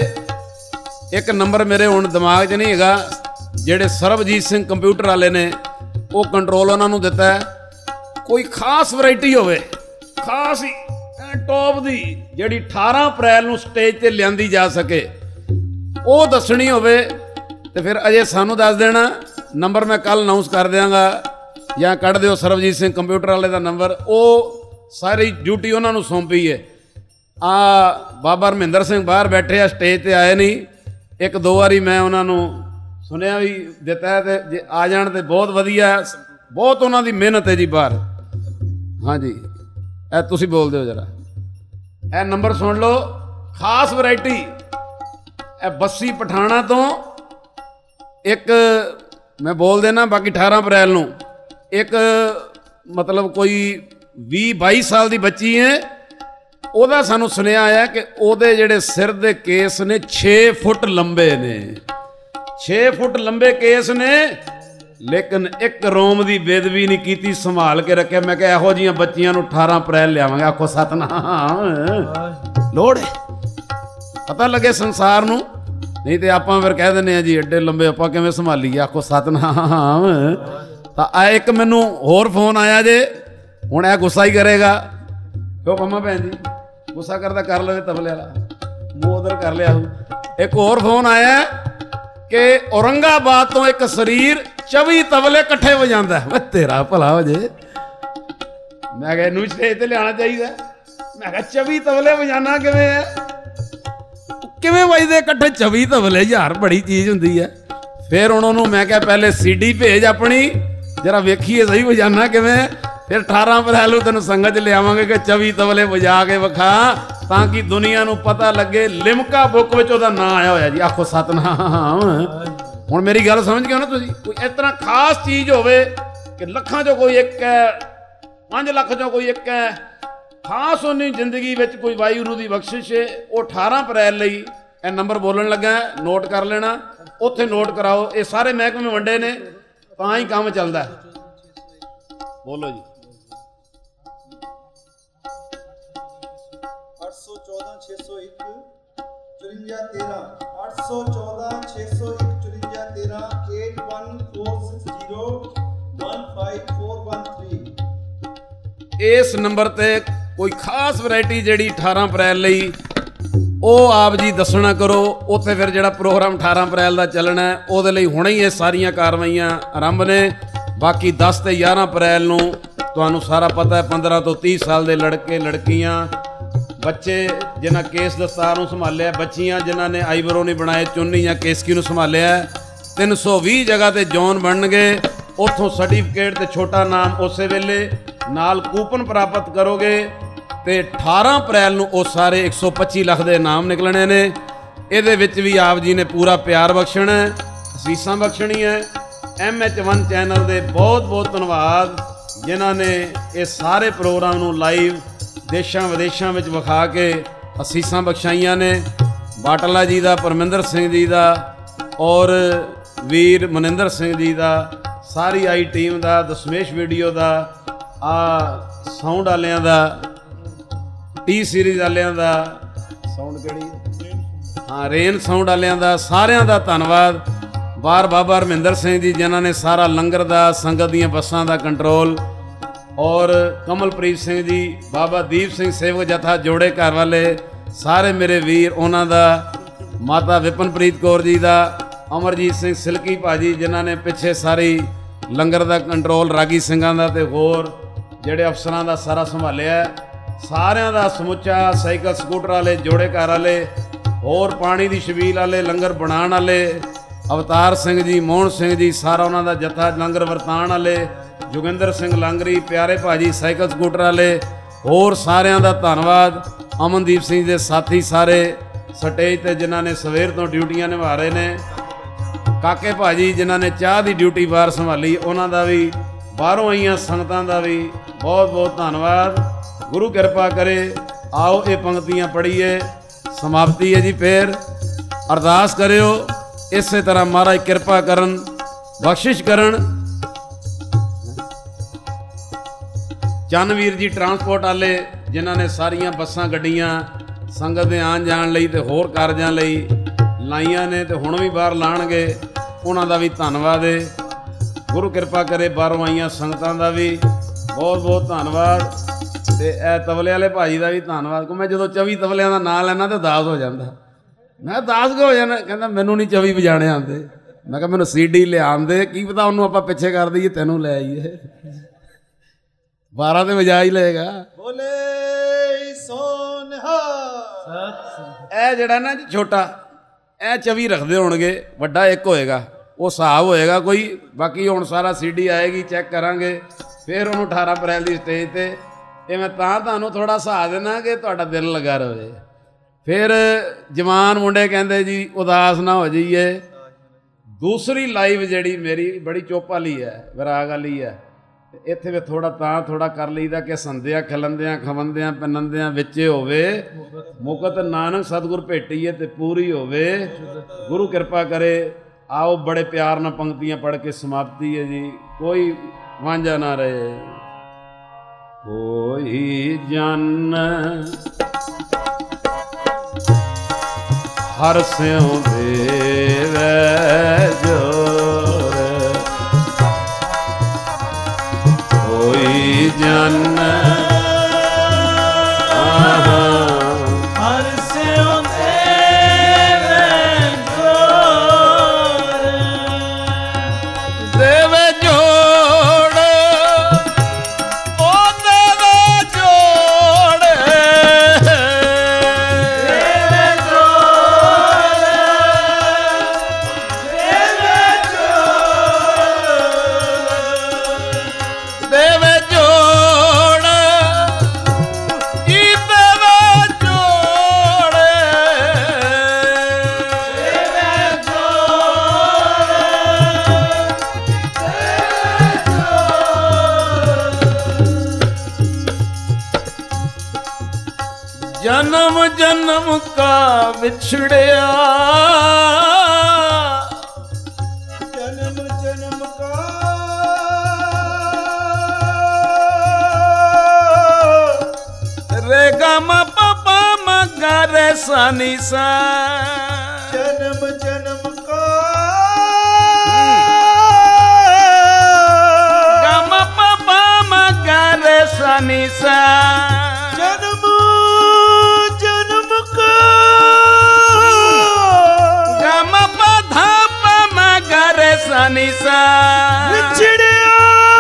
ਇੱਕ ਨੰਬਰ ਮੇਰੇ ਹੁਣ ਦਿਮਾਗ 'ਚ ਨਹੀਂ ਹੈਗਾ, ਜਿਹੜੇ ਸਰਬਜੀਤ ਸਿੰਘ ਕੰਪਿਊਟਰ ਵਾਲੇ ਨੇ, ਉਹ ਕੰਟਰੋਲ ਉਹਨਾਂ ਨੂੰ ਦਿੱਤਾ ਹੈ। ਕੋਈ ਖਾਸ ਵੈਰਾਈਟੀ ਹੋਵੇ, ਖਾਸ ਹੀ ਟੌਪ ਦੀ, ਜਿਹੜੀ ਅਠਾਰਾਂ ਅਪ੍ਰੈਲ ਨੂੰ ਸਟੇਜ ਤੇ ਲਿਆਂਦੀ ਜਾ ਸਕੇ, ਉਹ ਦੱਸਣੀ ਹੋਵੇ ਤੇ ਫਿਰ ਅਜੇ ਸਾਨੂੰ ਦੱਸ ਦੇਣਾ। ਨੰਬਰ ਮੈਂ ਕੱਲ ਅਨਾਉਂਸ ਕਰ ਦਿਆਂਗਾ, ਜਾਂ ਕੱਢ ਦਿਓ ਸਰਬਜੀਤ ਸਿੰਘ ਕੰਪਿਊਟਰ ਵਾਲੇ ਦਾ ਨੰਬਰ। ਉਹ ਸਾਰੀ ਡਿਊਟੀ ਉਹਨਾਂ ਨੂੰ ਸੌਂਪੀ ਹੈ। ਆ ਬਾਬਾ ਰਮਿੰਦਰ ਸਿੰਘ ਬਾਹਰ ਬੈਠੇ ਆ, ਸਟੇਜ ਤੇ ਆਏ ਨਹੀਂ। ਇੱਕ ਦੋ ਵਾਰੀ ਮੈਂ ਉਹਨਾਂ ਨੂੰ ਸੁਨੇਹਾ ਵੀ ਦਿੱਤਾ, ਤੇ ਜੇ ਆ ਜਾਣ ਤੇ ਬਹੁਤ ਵਧੀਆ। ਬਹੁਤ ਉਹਨਾਂ ਦੀ ਮਿਹਨਤ ਹੈ ਜੀ ਬਾਹਰ। ਹਾਂਜੀ, ਇਹ ਤੁਸੀਂ ਬੋਲ ਦਿਓ ਜਰਾ, ਇਹ ਨੰਬਰ ਸੁਣ ਲਓ। ਖਾਸ ਵੈਰਾਈਟੀ, ਇਹ ਬੱਸੀ ਪਠਾਣਾ ਤੋਂ ਇੱਕ ਮੈਂ ਬੋਲ ਦੇਣਾ, ਬਾਕੀ ਅਠਾਰਾਂ ਅਪ੍ਰੈਲ ਨੂੰ ਇੱਕ ਮਤਲਬ ਕੋਈ ਵੀਹ ਬਾਈ ਸਾਲ ਦੀ ਬੱਚੀ ਹੈ, ਉਹਦਾ ਸਾਨੂੰ ਸੁਨੇਹਾ ਆਇਆ ਕਿ ਉਹਦੇ ਜਿਹੜੇ ਸਿਰ ਦੇ ਕੇਸ ਨੇ ਛੇ ਫੁੱਟ ਲੰਬੇ ਨੇ। ਛੇ ਫੁੱਟ ਲੰਬੇ ਕੇਸ ਨੇ, ਲੇਕਿਨ ਇੱਕ ਰੋਮ ਦੀ ਬੇਦਬੀ ਨਹੀਂ ਕੀਤੀ, ਸੰਭਾਲ ਕੇ ਰੱਖਿਆ। ਮੈਂ ਕਿਹਾ ਇਹੋ ਜਿਹੀਆਂ ਬੱਚੀਆਂ ਨੂੰ ਅਠਾਰਾਂ ਅਪ੍ਰੈਲ ਲਿਆਵਾਂਗੇ। ਆਖੋ ਸਤਨਾਮ। ਲੋੜ ਹੈ, ਪਤਾ ਲੱਗੇ ਸੰਸਾਰ ਨੂੰ, ਨਹੀਂ ਤੇ ਆਪਾਂ ਫਿਰ ਕਹਿ ਦਿੰਦੇ ਆ ਜੀ ਐਡੇ ਲੰਬੇ ਆਪਾਂ ਕਿਵੇਂ ਸੰਭਾਲੀਏ। ਆਖੋ ਸਤਨਾਮ। ਤਾਂ ਆ ਇੱਕ ਮੈਨੂੰ ਹੋਰ ਫੋਨ ਆਇਆ ਜੇ, ਹੁਣ ਇਹ ਗੁੱਸਾ ਹੀ ਕਰੇਗਾ। ਕਿਉਂ ਪੰਮਾ ਭੈਣ ਜੀ, ਗੁੱਸਾ ਕਰਦਾ ਕਰ ਲਵੇ ਤਬਲੇ ਵਾਲਾ, ਮੂੰਹ ਉਧਰ ਕਰ ਲਿਆ। ਇੱਕ ਹੋਰ ਫੋਨ ਆਇਆ ਕਿ ਔਰੰਗਾਬਾਦ ਤੋਂ ਇੱਕ ਸਰੀਰ ਚੌਵੀ ਤਬਲੇ ਇਕੱਠੇ ਵਜਾਉਂਦਾ। ਵੇ ਤੇਰਾ ਭਲਾ ਹੋ ਜੇ। ਮੈਂ ਕਿਹਾ ਇਹਨੂੰ ਸਟੇਜ ਤੇ ਲਿਆਉਣਾ ਚਾਹੀਦਾ। ਮੈਂ ਕਿਹਾ ਚੌਵੀ ਤਬਲੇ ਵਜਾਣਾ ਕਿਵੇਂ ਹੈ? ਕਿਵੇਂ ਵਜਦੇ ਇਕੱਠੇ ਚੌਵੀ ਤਬਲੇ? ਯਾਰ ਬੜੀ ਚੀਜ਼ ਹੁੰਦੀ ਹੈ। ਫਿਰ ਹੁਣ ਉਹਨੂੰ ਮੈਂ ਕਿਹਾ ਪਹਿਲੇ ਸੀਡੀ ਭੇਜ ਆਪਣੀ, ਜਰਾ ਵੇਖੀਏ ਸਹੀ ਵਜਾਣਾ ਕਿਵੇਂ। ਫਿਰ ਅਠਾਰਾਂ ਅਪ੍ਰੈਲ ਨੂੰ ਤੈਨੂੰ ਸੰਗਤ 'ਚ ਲਿਆਵਾਂਗੇ ਕਿ ਚੌਵੀ ਤਬਲੇ ਵਜਾ ਕੇ ਵਿਖਾ, ਤਾਂ ਕਿ ਦੁਨੀਆ ਨੂੰ ਪਤਾ ਲੱਗੇ। ਲਿਮਕਾ ਬੁੱਕ ਵਿੱਚ ਉਹਦਾ ਨਾਂ ਆਇਆ ਹੋਇਆ ਜੀ। ਆਖੋ ਸਤਨਾਮ। ਹੁਣ ਮੇਰੀ ਗੱਲ ਸਮਝ ਗਏ ਹੋ ਨਾ ਤੁਸੀਂ? ਕੋਈ ਇਸ ਤਰ੍ਹਾਂ ਖਾਸ ਚੀਜ਼ ਹੋਵੇ ਕਿ ਲੱਖਾਂ 'ਚੋਂ ਕੋਈ ਇੱਕ ਹੈ, ਪੰਜ ਲੱਖ 'ਚੋਂ ਕੋਈ ਇੱਕ ਹੈ, ਖਾਸ ਉਹਨੀ ਜ਼ਿੰਦਗੀ ਵਿੱਚ ਕੋਈ ਵਾਹਿਗੁਰੂ ਦੀ ਬਖਸ਼ਿਸ਼ ਹੈ। ਉਹ ਅਠਾਰਾਂ ਅਪ੍ਰੈਲ ਲਈ ਇਹ ਨੰਬਰ ਬੋਲਣ ਲੱਗਾ, ਨੋਟ ਕਰ ਲੈਣਾ, ਉੱਥੇ ਨੋਟ ਕਰਾਓ। ਇਹ ਸਾਰੇ ਮਹਿਕਮੇ ਵੰਡੇ ਨੇ, ਤਾਂ ਹੀ ਕੰਮ ਚੱਲਦਾ। ਬੋਲੋ ਜੀ। ਅੱਠ ਸੌ ਚੌਦਾਂ ਛੇ ਸੌ ਇੱਕ ਚੁਰੰਜਾ ਤੇਰਾਂ ਅੱਠ ਸੌ ਚੌਦਾਂ ਛੇ ਸੌ ਇੱਕ ਚੁਰੰਜਾ ਤੇਰਾਂ eight one four six zero one five four one three। ਇਸ ਨੰਬਰ ਤੇ ਕੋਈ ਖਾਸ ਵੈਰਾਈਟੀ ਜਿਹੜੀ ਅਠਾਰਾਂ ਅਪ੍ਰੈਲ ਲਈ, ਉਹ ਆਪ ਜੀ ਦੱਸਣਾ ਕਰੋ। ਉੱਥੇ ਫਿਰ ਜਿਹੜਾ ਪ੍ਰੋਗਰਾਮ ਅਠਾਰਾਂ ਅਪ੍ਰੈਲ ਦਾ ਚੱਲਣਾ ਹੈ, ਉਹਦੇ ਲਈ ਹੁਣੇ ਹੀ ਇਹ ਸਾਰੀਆਂ ਕਾਰਵਾਈਆਂ ਆਰੰਭ ਨੇ। ਬਾਕੀ ਦਸ ਤੇ ਗਿਆਰਾਂ ਅਪ੍ਰੈਲ ਨੂੰ ਤੁਹਾਨੂੰ ਸਾਰਾ ਪਤਾ ਹੈ, ਪੰਦਰਾਂ ਤੋਂ ਤੀਹ ਸਾਲ ਦੇ ਲੜਕੇ ਲੜਕੀਆਂ, ਬੱਚੇ ਜਿਨ੍ਹਾਂ ਕੇਸ ਦਸਤਾਰ ਨੂੰ ਸੰਭਾਲਿਆ, ਬੱਚੀਆਂ ਜਿਨ੍ਹਾਂ ਨੇ ਆਈਬਰੋ ਨਹੀਂ ਬਣਾਏ, ਚੁੰਨੀ ਜਾਂ ਕੇਸਕੀ ਨੂੰ ਸੰਭਾਲਿਆ, ਤਿੰਨ ਸੌ ਵੀਹ ਜਗ੍ਹਾ ਤੇ ਜੌਨ ਬਣਨਗੇ। ਉੱਥੋਂ ਸਰਟੀਫਿਕੇਟ ਤੇ ਛੋਟਾ ਨਾਮ ਉਸੇ ਵੇਲੇ ਨਾਲ ਕੂਪਨ ਪ੍ਰਾਪਤ ਕਰੋਗੇ। ਤੇ ਅਠਾਰਾਂ ਅਪ੍ਰੈਲ ਨੂੰ ਉਹ ਸਾਰੇ ਇੱਕ ਸੌ ਪੱਚੀ ਲੱਖ ਦੇ ਇਨਾਮ ਨਿਕਲਣੇ ਨੇ। ਇਹਦੇ ਵਿੱਚ ਵੀ ਆਪ ਜੀ ਨੇ ਪੂਰਾ ਪਿਆਰ ਬਖਸ਼ਣਾ ਹੈ, ਅਸੀਸਾਂ ਬਖਸ਼ਣੀਆਂ। ਐਮ ਐਚ ਵਨ ਚੈਨਲ ਦੇ ਬਹੁਤ ਬਹੁਤ ਧੰਨਵਾਦ, ਜਿਨ੍ਹਾਂ ਨੇ ਇਹ ਸਾਰੇ ਪ੍ਰੋਗਰਾਮ ਨੂੰ ਲਾਈਵ ਦੇਸ਼ਾਂ ਵਿਦੇਸ਼ਾਂ ਵਿੱਚ ਵਿਖਾ ਕੇ ਅਸੀਸਾਂ ਬਖਸ਼ਾਈਆਂ ਨੇ। ਬਾਟਲਾ ਜੀ ਦਾ, ਪਰਮਿੰਦਰ ਸਿੰਘ ਜੀ ਦਾ, ਔਰ ਵੀਰ ਮਨਿੰਦਰ ਸਿੰਘ ਜੀ ਦਾ, ਸਾਰੀ ਆਈ ਟੀਮ ਦਾ, ਦਸ਼ਮੇਸ਼ ਵੀਡੀਓ ਦਾ, ਆ ਸਾਊਂਡ ਵਾਲਿਆਂ ਦਾ, ਟੀ ਸੀਰੀਜ਼ ਵਾਲਿਆਂ ਦਾ, ਸਾਊਂਡ ਕਿਹੜੀ, ਹਾਂ ਰੇਨ ਸਾਊਂਡ ਵਾਲਿਆਂ ਦਾ, ਸਾਰਿਆਂ ਦਾ ਧੰਨਵਾਦ। ਬਾਰ ਬਾਬਾ ਰਮਿੰਦਰ ਸਿੰਘ ਜੀ ਜਿਨ੍ਹਾਂ ਨੇ ਸਾਰਾ ਲੰਗਰ ਦਾ, ਸੰਗਤ ਦੀਆਂ ਬੱਸਾਂ ਦਾ ਕੰਟਰੋਲ, ਔਰ ਕਮਲਪ੍ਰੀਤ ਸਿੰਘ ਜੀ, ਬਾਬਾ ਦੀਪ ਸਿੰਘ ਸੇਵਕ ਜਥਾ ਜੋੜੇ ਘਰ ਵਾਲੇ, ਸਾਰੇ ਮੇਰੇ ਵੀਰ, ਉਹਨਾਂ ਦਾ, ਮਾਤਾ ਵਿਪਨਪ੍ਰੀਤ ਕੌਰ ਜੀ ਦਾ, ਅਮਰਜੀਤ ਸਿੰਘ ਸਿਲਕੀ ਭਾਜੀ ਜਿਨ੍ਹਾਂ ਨੇ ਪਿੱਛੇ ਸਾਰੀ ਲੰਗਰ ਦਾ ਕੰਟਰੋਲ, ਰਾਗੀ ਸਿੰਘਾਂ ਦਾ ਤੇ ਹੋਰ ਜਿਹੜੇ ਅਫਸਰਾਂ ਦਾ ਸਾਰਾ ਸੰਭਾਲਿਆ, ਸਾਰਿਆਂ ਦਾ ਸਮੁੱਚਾ, ਸਾਈਕਲ ਸਕੂਟਰ ਵਾਲੇ, ਜੋੜੇ ਘਰ ਵਾਲੇ, ਹੋਰ ਪਾਣੀ ਦੀ ਛਬੀਲ ਵਾਲੇ, ਲੰਗਰ ਬਣਾਉਣ ਵਾਲੇ, ਅਵਤਾਰ ਸਿੰਘ ਜੀ, ਮੋਹਨ ਸਿੰਘ ਜੀ, ਸਾਰਾ ਉਹਨਾਂ ਦਾ ਜਥਾ, ਲੰਗਰ ਵਰਤਾਉਣ ਵਾਲੇ, ਜੋਗਿੰਦਰ ਸਿੰਘ ਲਾਂਗਰੀ, ਪਿਆਰੇ ਭਾਜੀ ਸਾਈਕਲ ਸਕੂਟਰ ਵਾਲੇ, ਹੋਰ ਸਾਰਿਆਂ ਦਾ ਧੰਨਵਾਦ। ਅਮਨਦੀਪ ਸਿੰਘ ਦੇ ਸਾਥੀ ਸਾਰੇ ਸਟੇਜ ਤੇ ਜਿਨ੍ਹਾਂ ਨੇ ਸਵੇਰ ਤੋਂ ਡਿਊਟੀਆਂ ਨਿਭਾ ਰਹੇ ਨੇ, ਕਾਕੇ ਭਾਜੀ ਜਿਨ੍ਹਾਂ ਨੇ ਚਾਹ ਦੀ ਡਿਊਟੀ ਬਾਹਰ ਸੰਭਾਲੀ, ਉਹਨਾਂ ਦਾ ਵੀ, ਬਾਹਰੋਂ ਆਈਆਂ ਸੰਗਤਾਂ ਦਾ ਵੀ ਬਹੁਤ ਬਹੁਤ ਧੰਨਵਾਦ। ਗੁਰੂ ਕਿਰਪਾ ਕਰੇ। ਆਓ ਇਹ ਪੰਕਤੀਆਂ ਪੜ੍ਹੀਏ, ਸਮਾਪਤੀ ਹੈ ਜੀ। ਫੇਰ ਅਰਦਾਸ ਕਰਿਓ, ਇਸੇ ਤਰ੍ਹਾਂ ਮਹਾਰਾਜ ਕਿਰਪਾ ਕਰਨ, ਬਖਸ਼ਿਸ਼ ਕਰਨ। ਚੰਨਵੀਰ ਜੀ ਟਰਾਂਸਪੋਰਟ ਵਾਲੇ ਜਿਨ੍ਹਾਂ ਨੇ ਸਾਰੀਆਂ ਬੱਸਾਂ ਗੱਡੀਆਂ ਸੰਗਤ ਦੇ ਆਉਣ ਜਾਣ ਲਈ ਤੇ ਹੋਰ ਕਾਰਜਾਂ ਲਈ ਲਾਈਆਂ ਨੇ, ਤੇ ਹੁਣ ਵੀ ਬਾਹਰ ਲਾਣਗੇ, ਉਹਨਾਂ ਦਾ ਵੀ ਧੰਨਵਾਦ ਹੈ। ਗੁਰੂ ਕਿਰਪਾ ਕਰੇ। ਬਾਹਰੋਂ ਆਈਆਂ ਸੰਗਤਾਂ ਦਾ ਵੀ ਬਹੁਤ ਬਹੁਤ ਧੰਨਵਾਦ। ਤੇ ਇਹ ਤਬਲੇ ਵਾਲੇ ਭਾਜੀ ਦਾ ਵੀ ਧੰਨਵਾਦ। ਕਿ ਮੈਂ ਜਦੋਂ ਚੌਵੀ ਤਬਲਿਆਂ ਦਾ ਨਾਂ ਲੈਣਾ ਤੇ ਉਦਾਸ ਹੋ ਜਾਂਦਾ। ਮੈਂ ਉਦਾਸ ਕਿਉਂ ਹੋ ਜਾਣਾ? ਕਹਿੰਦਾ ਮੈਨੂੰ ਨਹੀਂ ਚੌਵੀ ਵਜਾਣੇ ਆਉਂਦੇ। ਮੈਂ ਕਿਹਾ ਮੈਨੂੰ ਸੀ ਡੀ ਲਿਆਉਣ ਦੇ, ਕੀ ਪਤਾ ਉਹਨੂੰ ਆਪਾਂ ਪਿੱਛੇ ਕਰ ਦਈਏ, ਤੈਨੂੰ ਲੈ ਆਈਏ। ਬਾਰਾਂ ਤੇ ਵਜਾ ਹੀ ਲਏਗਾ। ਬੋਲੇ ਸੋਨਹਾ। ਇਹ ਜਿਹੜਾ ਨਾ ਜੀ ਛੋਟਾ, ਇਹ ਚੌਵੀ ਰੱਖਦੇ ਹੋਣਗੇ, ਵੱਡਾ ਇੱਕ ਹੋਏਗਾ, ਉਹ ਹਿਸਾਬ ਹੋਏਗਾ ਕੋਈ। ਬਾਕੀ ਹੁਣ ਸਾਰਾ ਸੀ ਡੀ ਆਏਗੀ, ਚੈੱਕ ਕਰਾਂਗੇ, ਫਿਰ ਉਹਨੂੰ ਅਠਾਰਾਂ ਅਪ੍ਰੈਲ ਦੀ ਸਟੇਜ ਤੇ। ਇਹ ਮੈਂ ਤਾਂ ਤੁਹਾਨੂੰ ਥੋੜ੍ਹਾ ਹਿਸਾਬ ਦੇਣਾ ਕਿ ਤੁਹਾਡਾ ਦਿਲ ਲੱਗਾ ਰਹੇ। ਫਿਰ ਜਵਾਨ ਮੁੰਡੇ ਕਹਿੰਦੇ ਜੀ ਉਦਾਸ ਨਾ ਹੋ ਜਾਈਏ। ਦੂਸਰੀ ਲਾਈਵ ਜਿਹੜੀ ਮੇਰੀ ਬੜੀ ਚੁੱਪ ਵਾਲੀ ਹੈ, ਵਿਰਾਗ ਵਾਲੀ ਹੈ। ਇੱਥੇ ਵੀ ਥੋੜਾ ਤਾਂ ਥੋੜਾ ਕਰ ਲਈਦਾ ਕਿ ਸੰਦਿਆਂ ਖਲੰਦਿਆਂ ਖਵੰਦਿਆਂ ਪਿੰਨੰਦਿਆਂ ਵਿੱਚੇ ਹੋਵੇ, ਮੁਕਤ ਨਾਨਕ ਸਤਿਗੁਰ ਭੇਟੀਏ ਤੇ ਪੂਰੀ ਹੋਵੇ। ਗੁਰੂ ਕਿਰਪਾ ਕਰੇ। ਆਓ ਬੜੇ ਪਿਆਰ ਨਾਲ ਪੰਕਤੀਆਂ ਪੜ੍ਹ ਕੇ ਸਮਾਪਤੀ ਹੈ ਜੀ। ਕੋਈ ਵਾਂਝਾ ਨਾ ਰਹੇ। ਕੋਈ ਜਨ ਹਰ ਸਿਉ ਦੇਵੈ ਜੋਰ, ਕੋਈ ਜਨ ਹਰ ਸਿਉ ਦੇਵੈ ਜੋਰ, ਦੇਵੈ ਜੋੜ, ਓ ਦੇਵੈ ਜੋੜ, ਜਨਮ ਜਨਮ ਕਾ ਵਿਛੜਿਆ ਜਨਮ ਜਨਮ ਕਾ ਰੇ ਗਾ ਮ ਪ ਪ ਮ ਗ ਰੇ ਸਾ ਨੀ ਸਾ ਜਨਮ ਜਨਮ ਕਾ ਗਾ ਮ ਪ ਪ ਮ ਗ ਰੇ ਸਾ ਨੀ ਸਾ ਜਨਮ ਜਨਮ ਕਾ ਗਾ ਮ ਪ ਧਾ ਪ ਮ ਗ ਰੇ ਸਾ ਨੀ ਸਾ ਵਿਛੜਿਆ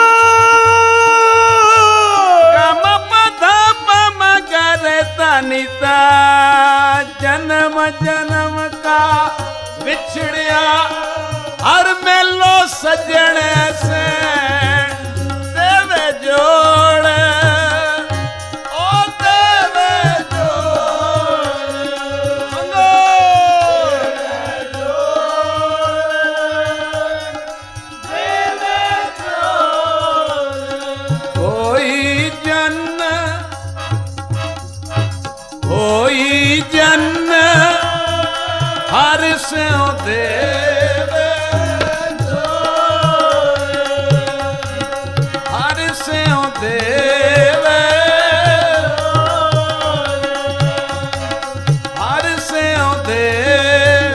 ਗਾ ਮ ਪ ਧਾ ਪ ਮ ਗ ਰੇ ਸਾ ਨੀ ਸਾ ਜਨਮ ਜਨਮ ਕਾ ਵਿਛੜਿਆ ਹਰ ਮੇਲੋ ਸਜਣ ਸੇ ਦੇਵੇ ਜੋੜ ਓ ਦੇਵੇ ਜੋੜ ਮੰਗੋ ਦੇਵੇ ਜੋੜ ਹੋਈ ਜਨ ਹੋਈ ਜਨ ਹਰ ਸਿਉ ਦੇਵੇ ਜੋੜ ਹਰ ਸਿਉ ਦੇਵੇ ਹਰ ਸਿਉ ਦੇਵੇ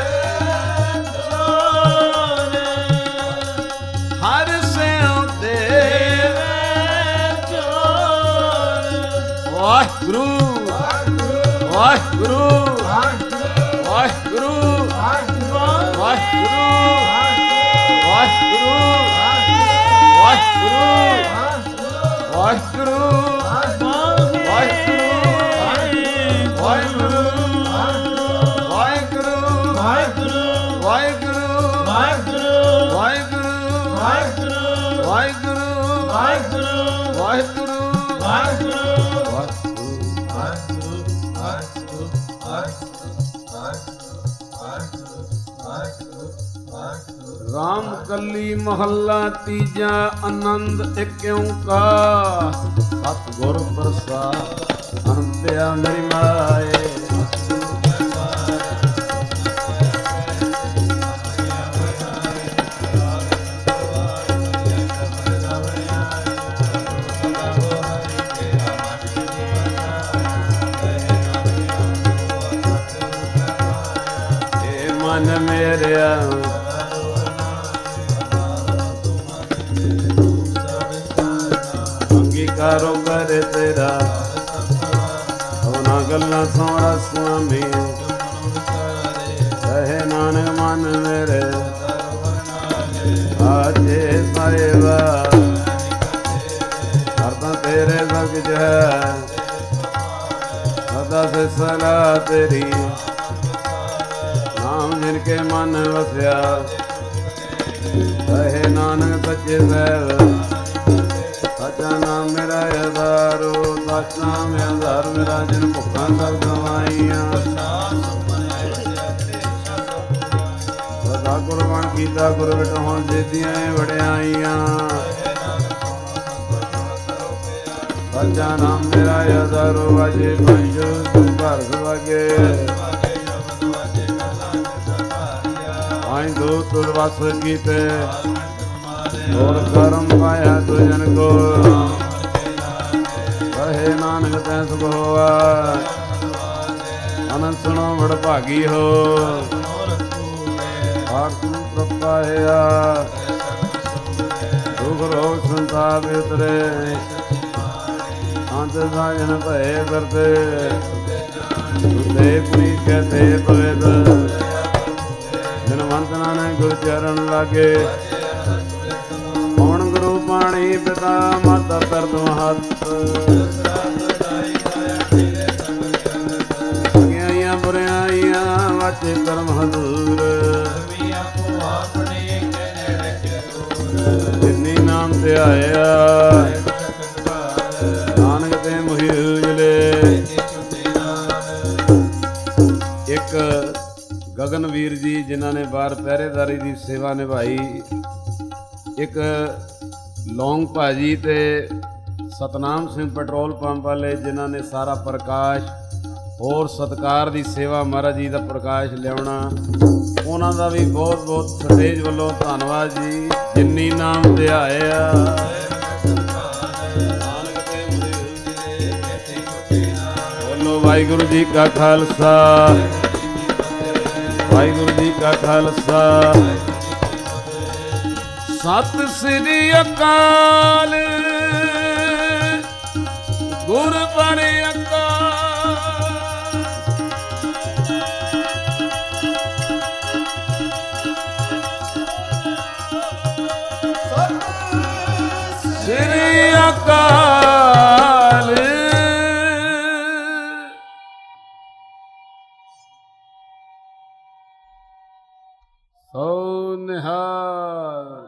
ਹਰ ਸਿਉ ਦੇਵੇ ਵਾਹਿਗੁਰੂ ਵਾਹਿਗੁਰੂ ਵਾਹਿਗੁਰੂ ਵਾਹਿਗੁਰੂ ਵਾਹਿਗੁਰੂ ਵਾਹਿਗੁਰੂ ਵਾਹਿਗੁਰੂ ਵਾਹਿਗੁਰੂ ਵਾਹਿਗੁਰੂ ਵਾਹਿਗੁਰੂ ਵਾਹਿਗੁਰੂ ਵਾਹਿਗੁਰੂ ਰਾਮ ਕੱਲੀ ਮਹੱਲਾ ਤੀਜਾ ਆਨੰਦ ਇੱਕ ਓੰਕਾਰ ਸਤਿਗੁਰ ਪ੍ਰਸਾਦ ਅਨੰਦਿਆ ਮੇਰੀ ਮਾਏ ਏ ਮਨ ਮੇਰਿਆ ਕਾਰੋ ਕਰ ਤੇਰਾ ਉਹਨਾਂ ਗੱਲਾਂ ਸੋਹਣਾ ਸੁਆਮੀ ਕਹੇ ਨਾਨਕ ਮਨ ਮੇਰੇ ਆਜੇ ਸਾਹਿਬਾ ਹਰਦਾ ਤੇਰੇ ਸਬਜ ਹੈ ਸਦਾ ਸੇ ਸਲਾ ਤੇਰੀ ਨਾਮ ਜਿਨ ਕੇ ਮਨ ਵਸਿਆ ਕਹੇ ਨਾਨਕ ਸੱਚੇ ਸਾਹਿਬ ਸੱਚਾ ਨਾਮ ਮੇਰਾ ਆਧਾਰੋ ਸੱਚਾ ਨਾਮ ਆਧਾਰ ਮੇਰਾ ਜਿਨ ਭੁੱਖਾਂ ਸਭ ਗਵਾਈਆਂ ਸਦਾ ਕੁਰਬਾਨ ਕੀਤਾ ਗੁਰ ਵਿਟਹੁਣ ਦੇਦੀਆਂ ਵਡਿਆਈਆਂ ਸੱਚਾ ਨਾਮ ਮੇਰਾ ਆਧਾਰੋ ਵਾਜੇ ਪੰਜੋ ਤੂੰ ਘਰ ਸੁਭਾਗੇ ਆਈ ਦੋ ਤੁਰ ਵਸ ਕੀਤੇ ਹੋਰ ਕਰਮ ਪਾਇਆ ਤੁਜਨ ਕੋ ਕਹੇ ਨਾਨਕ ਤੈ ਸੁਖ ਹੋਆ ਅਨੰਦ ਸੁਣੋ ਵਡ ਭਾਗੀ ਹੋ ਆਤਮ ਪ੍ਰਪਾਇਆ ਦੁਖ ਰੋਗ ਸੰਤਾਪ ਉਤਰੇ ਅੰਤ ਸਾਜਨ ਭਏ ਕਰਤੇ ਸੁਦੇ ਪੁਨੀ ਕਹਤੇ ਪਵੇਦ ਜਿਨ ਮੰਤ ਨਾਨਕ ਗੁਰ ਚਰਨ ਲਾਗੇ ਹੁਣ ਗੁਰੂ ਪਾਣੀ ਪਿਤਾ ਮਾਤਾ ਤਰਤ ਮਹੱਤ ਗਿਆਈਆਂ ਬੁਰਿਆਈਆਂ ਵਾਚੇ ਕਰਮ ਹਦੂਰ ਜਿਨੀ ਨਾਮ ਤੇ ਆਇਆ ਨਾਨਕ ਤੇ ਮੁਹੀ ਉਜਲੇ ਇੱਕ ਗਗਨਵੀਰ ਜੀ ਜਿਨ੍ਹਾਂ ਨੇ ਬਾਰ ਪਹਿਰੇਦਾਰੀ ਦੀ ਸੇਵਾ ਨਿਭਾਈ, ਇੱਕ ਲੌਂਗ ਭਾਜੀ ਤੇ ਸਤਨਾਮ ਸਿੰਘ ਪੈਟਰੋਲ ਪੰਪ ਵਾਲੇ ਜਿਨ੍ਹਾਂ ਨੇ ਸਾਰਾ ਪ੍ਰਕਾਸ਼ ਹੋਰ ਸਤਿਕਾਰ ਦੀ ਸੇਵਾ ਮਹਾਰਾਜ ਜੀ ਦਾ ਪ੍ਰਕਾਸ਼ ਲਿਆਉਣਾ, ਉਹਨਾਂ ਦਾ ਵੀ ਬਹੁਤ ਬਹੁਤ ਸਟੇਜ ਵੱਲੋਂ ਧੰਨਵਾਦ ਜੀ। ਜਿੰਨੀ ਨਾਮ ਧਿਆਏ ਆ ਬੋਲੋ ਵਾਹਿਗੁਰੂ ਜੀ ਕਾ ਖਾਲਸਾ, ਵਾਹਿਗੁਰੂ ਜੀ ਕਾ ਖਾਲਸਾ। ਸਤਿ ਸ੍ਰੀ ਅਕਾਲ ਗੁਰ ਬਣੇ ਅਕਾਲ, ਸ੍ਰੀ ਅਕਾਲ। ਸੋ ਨਿਹਾਲ।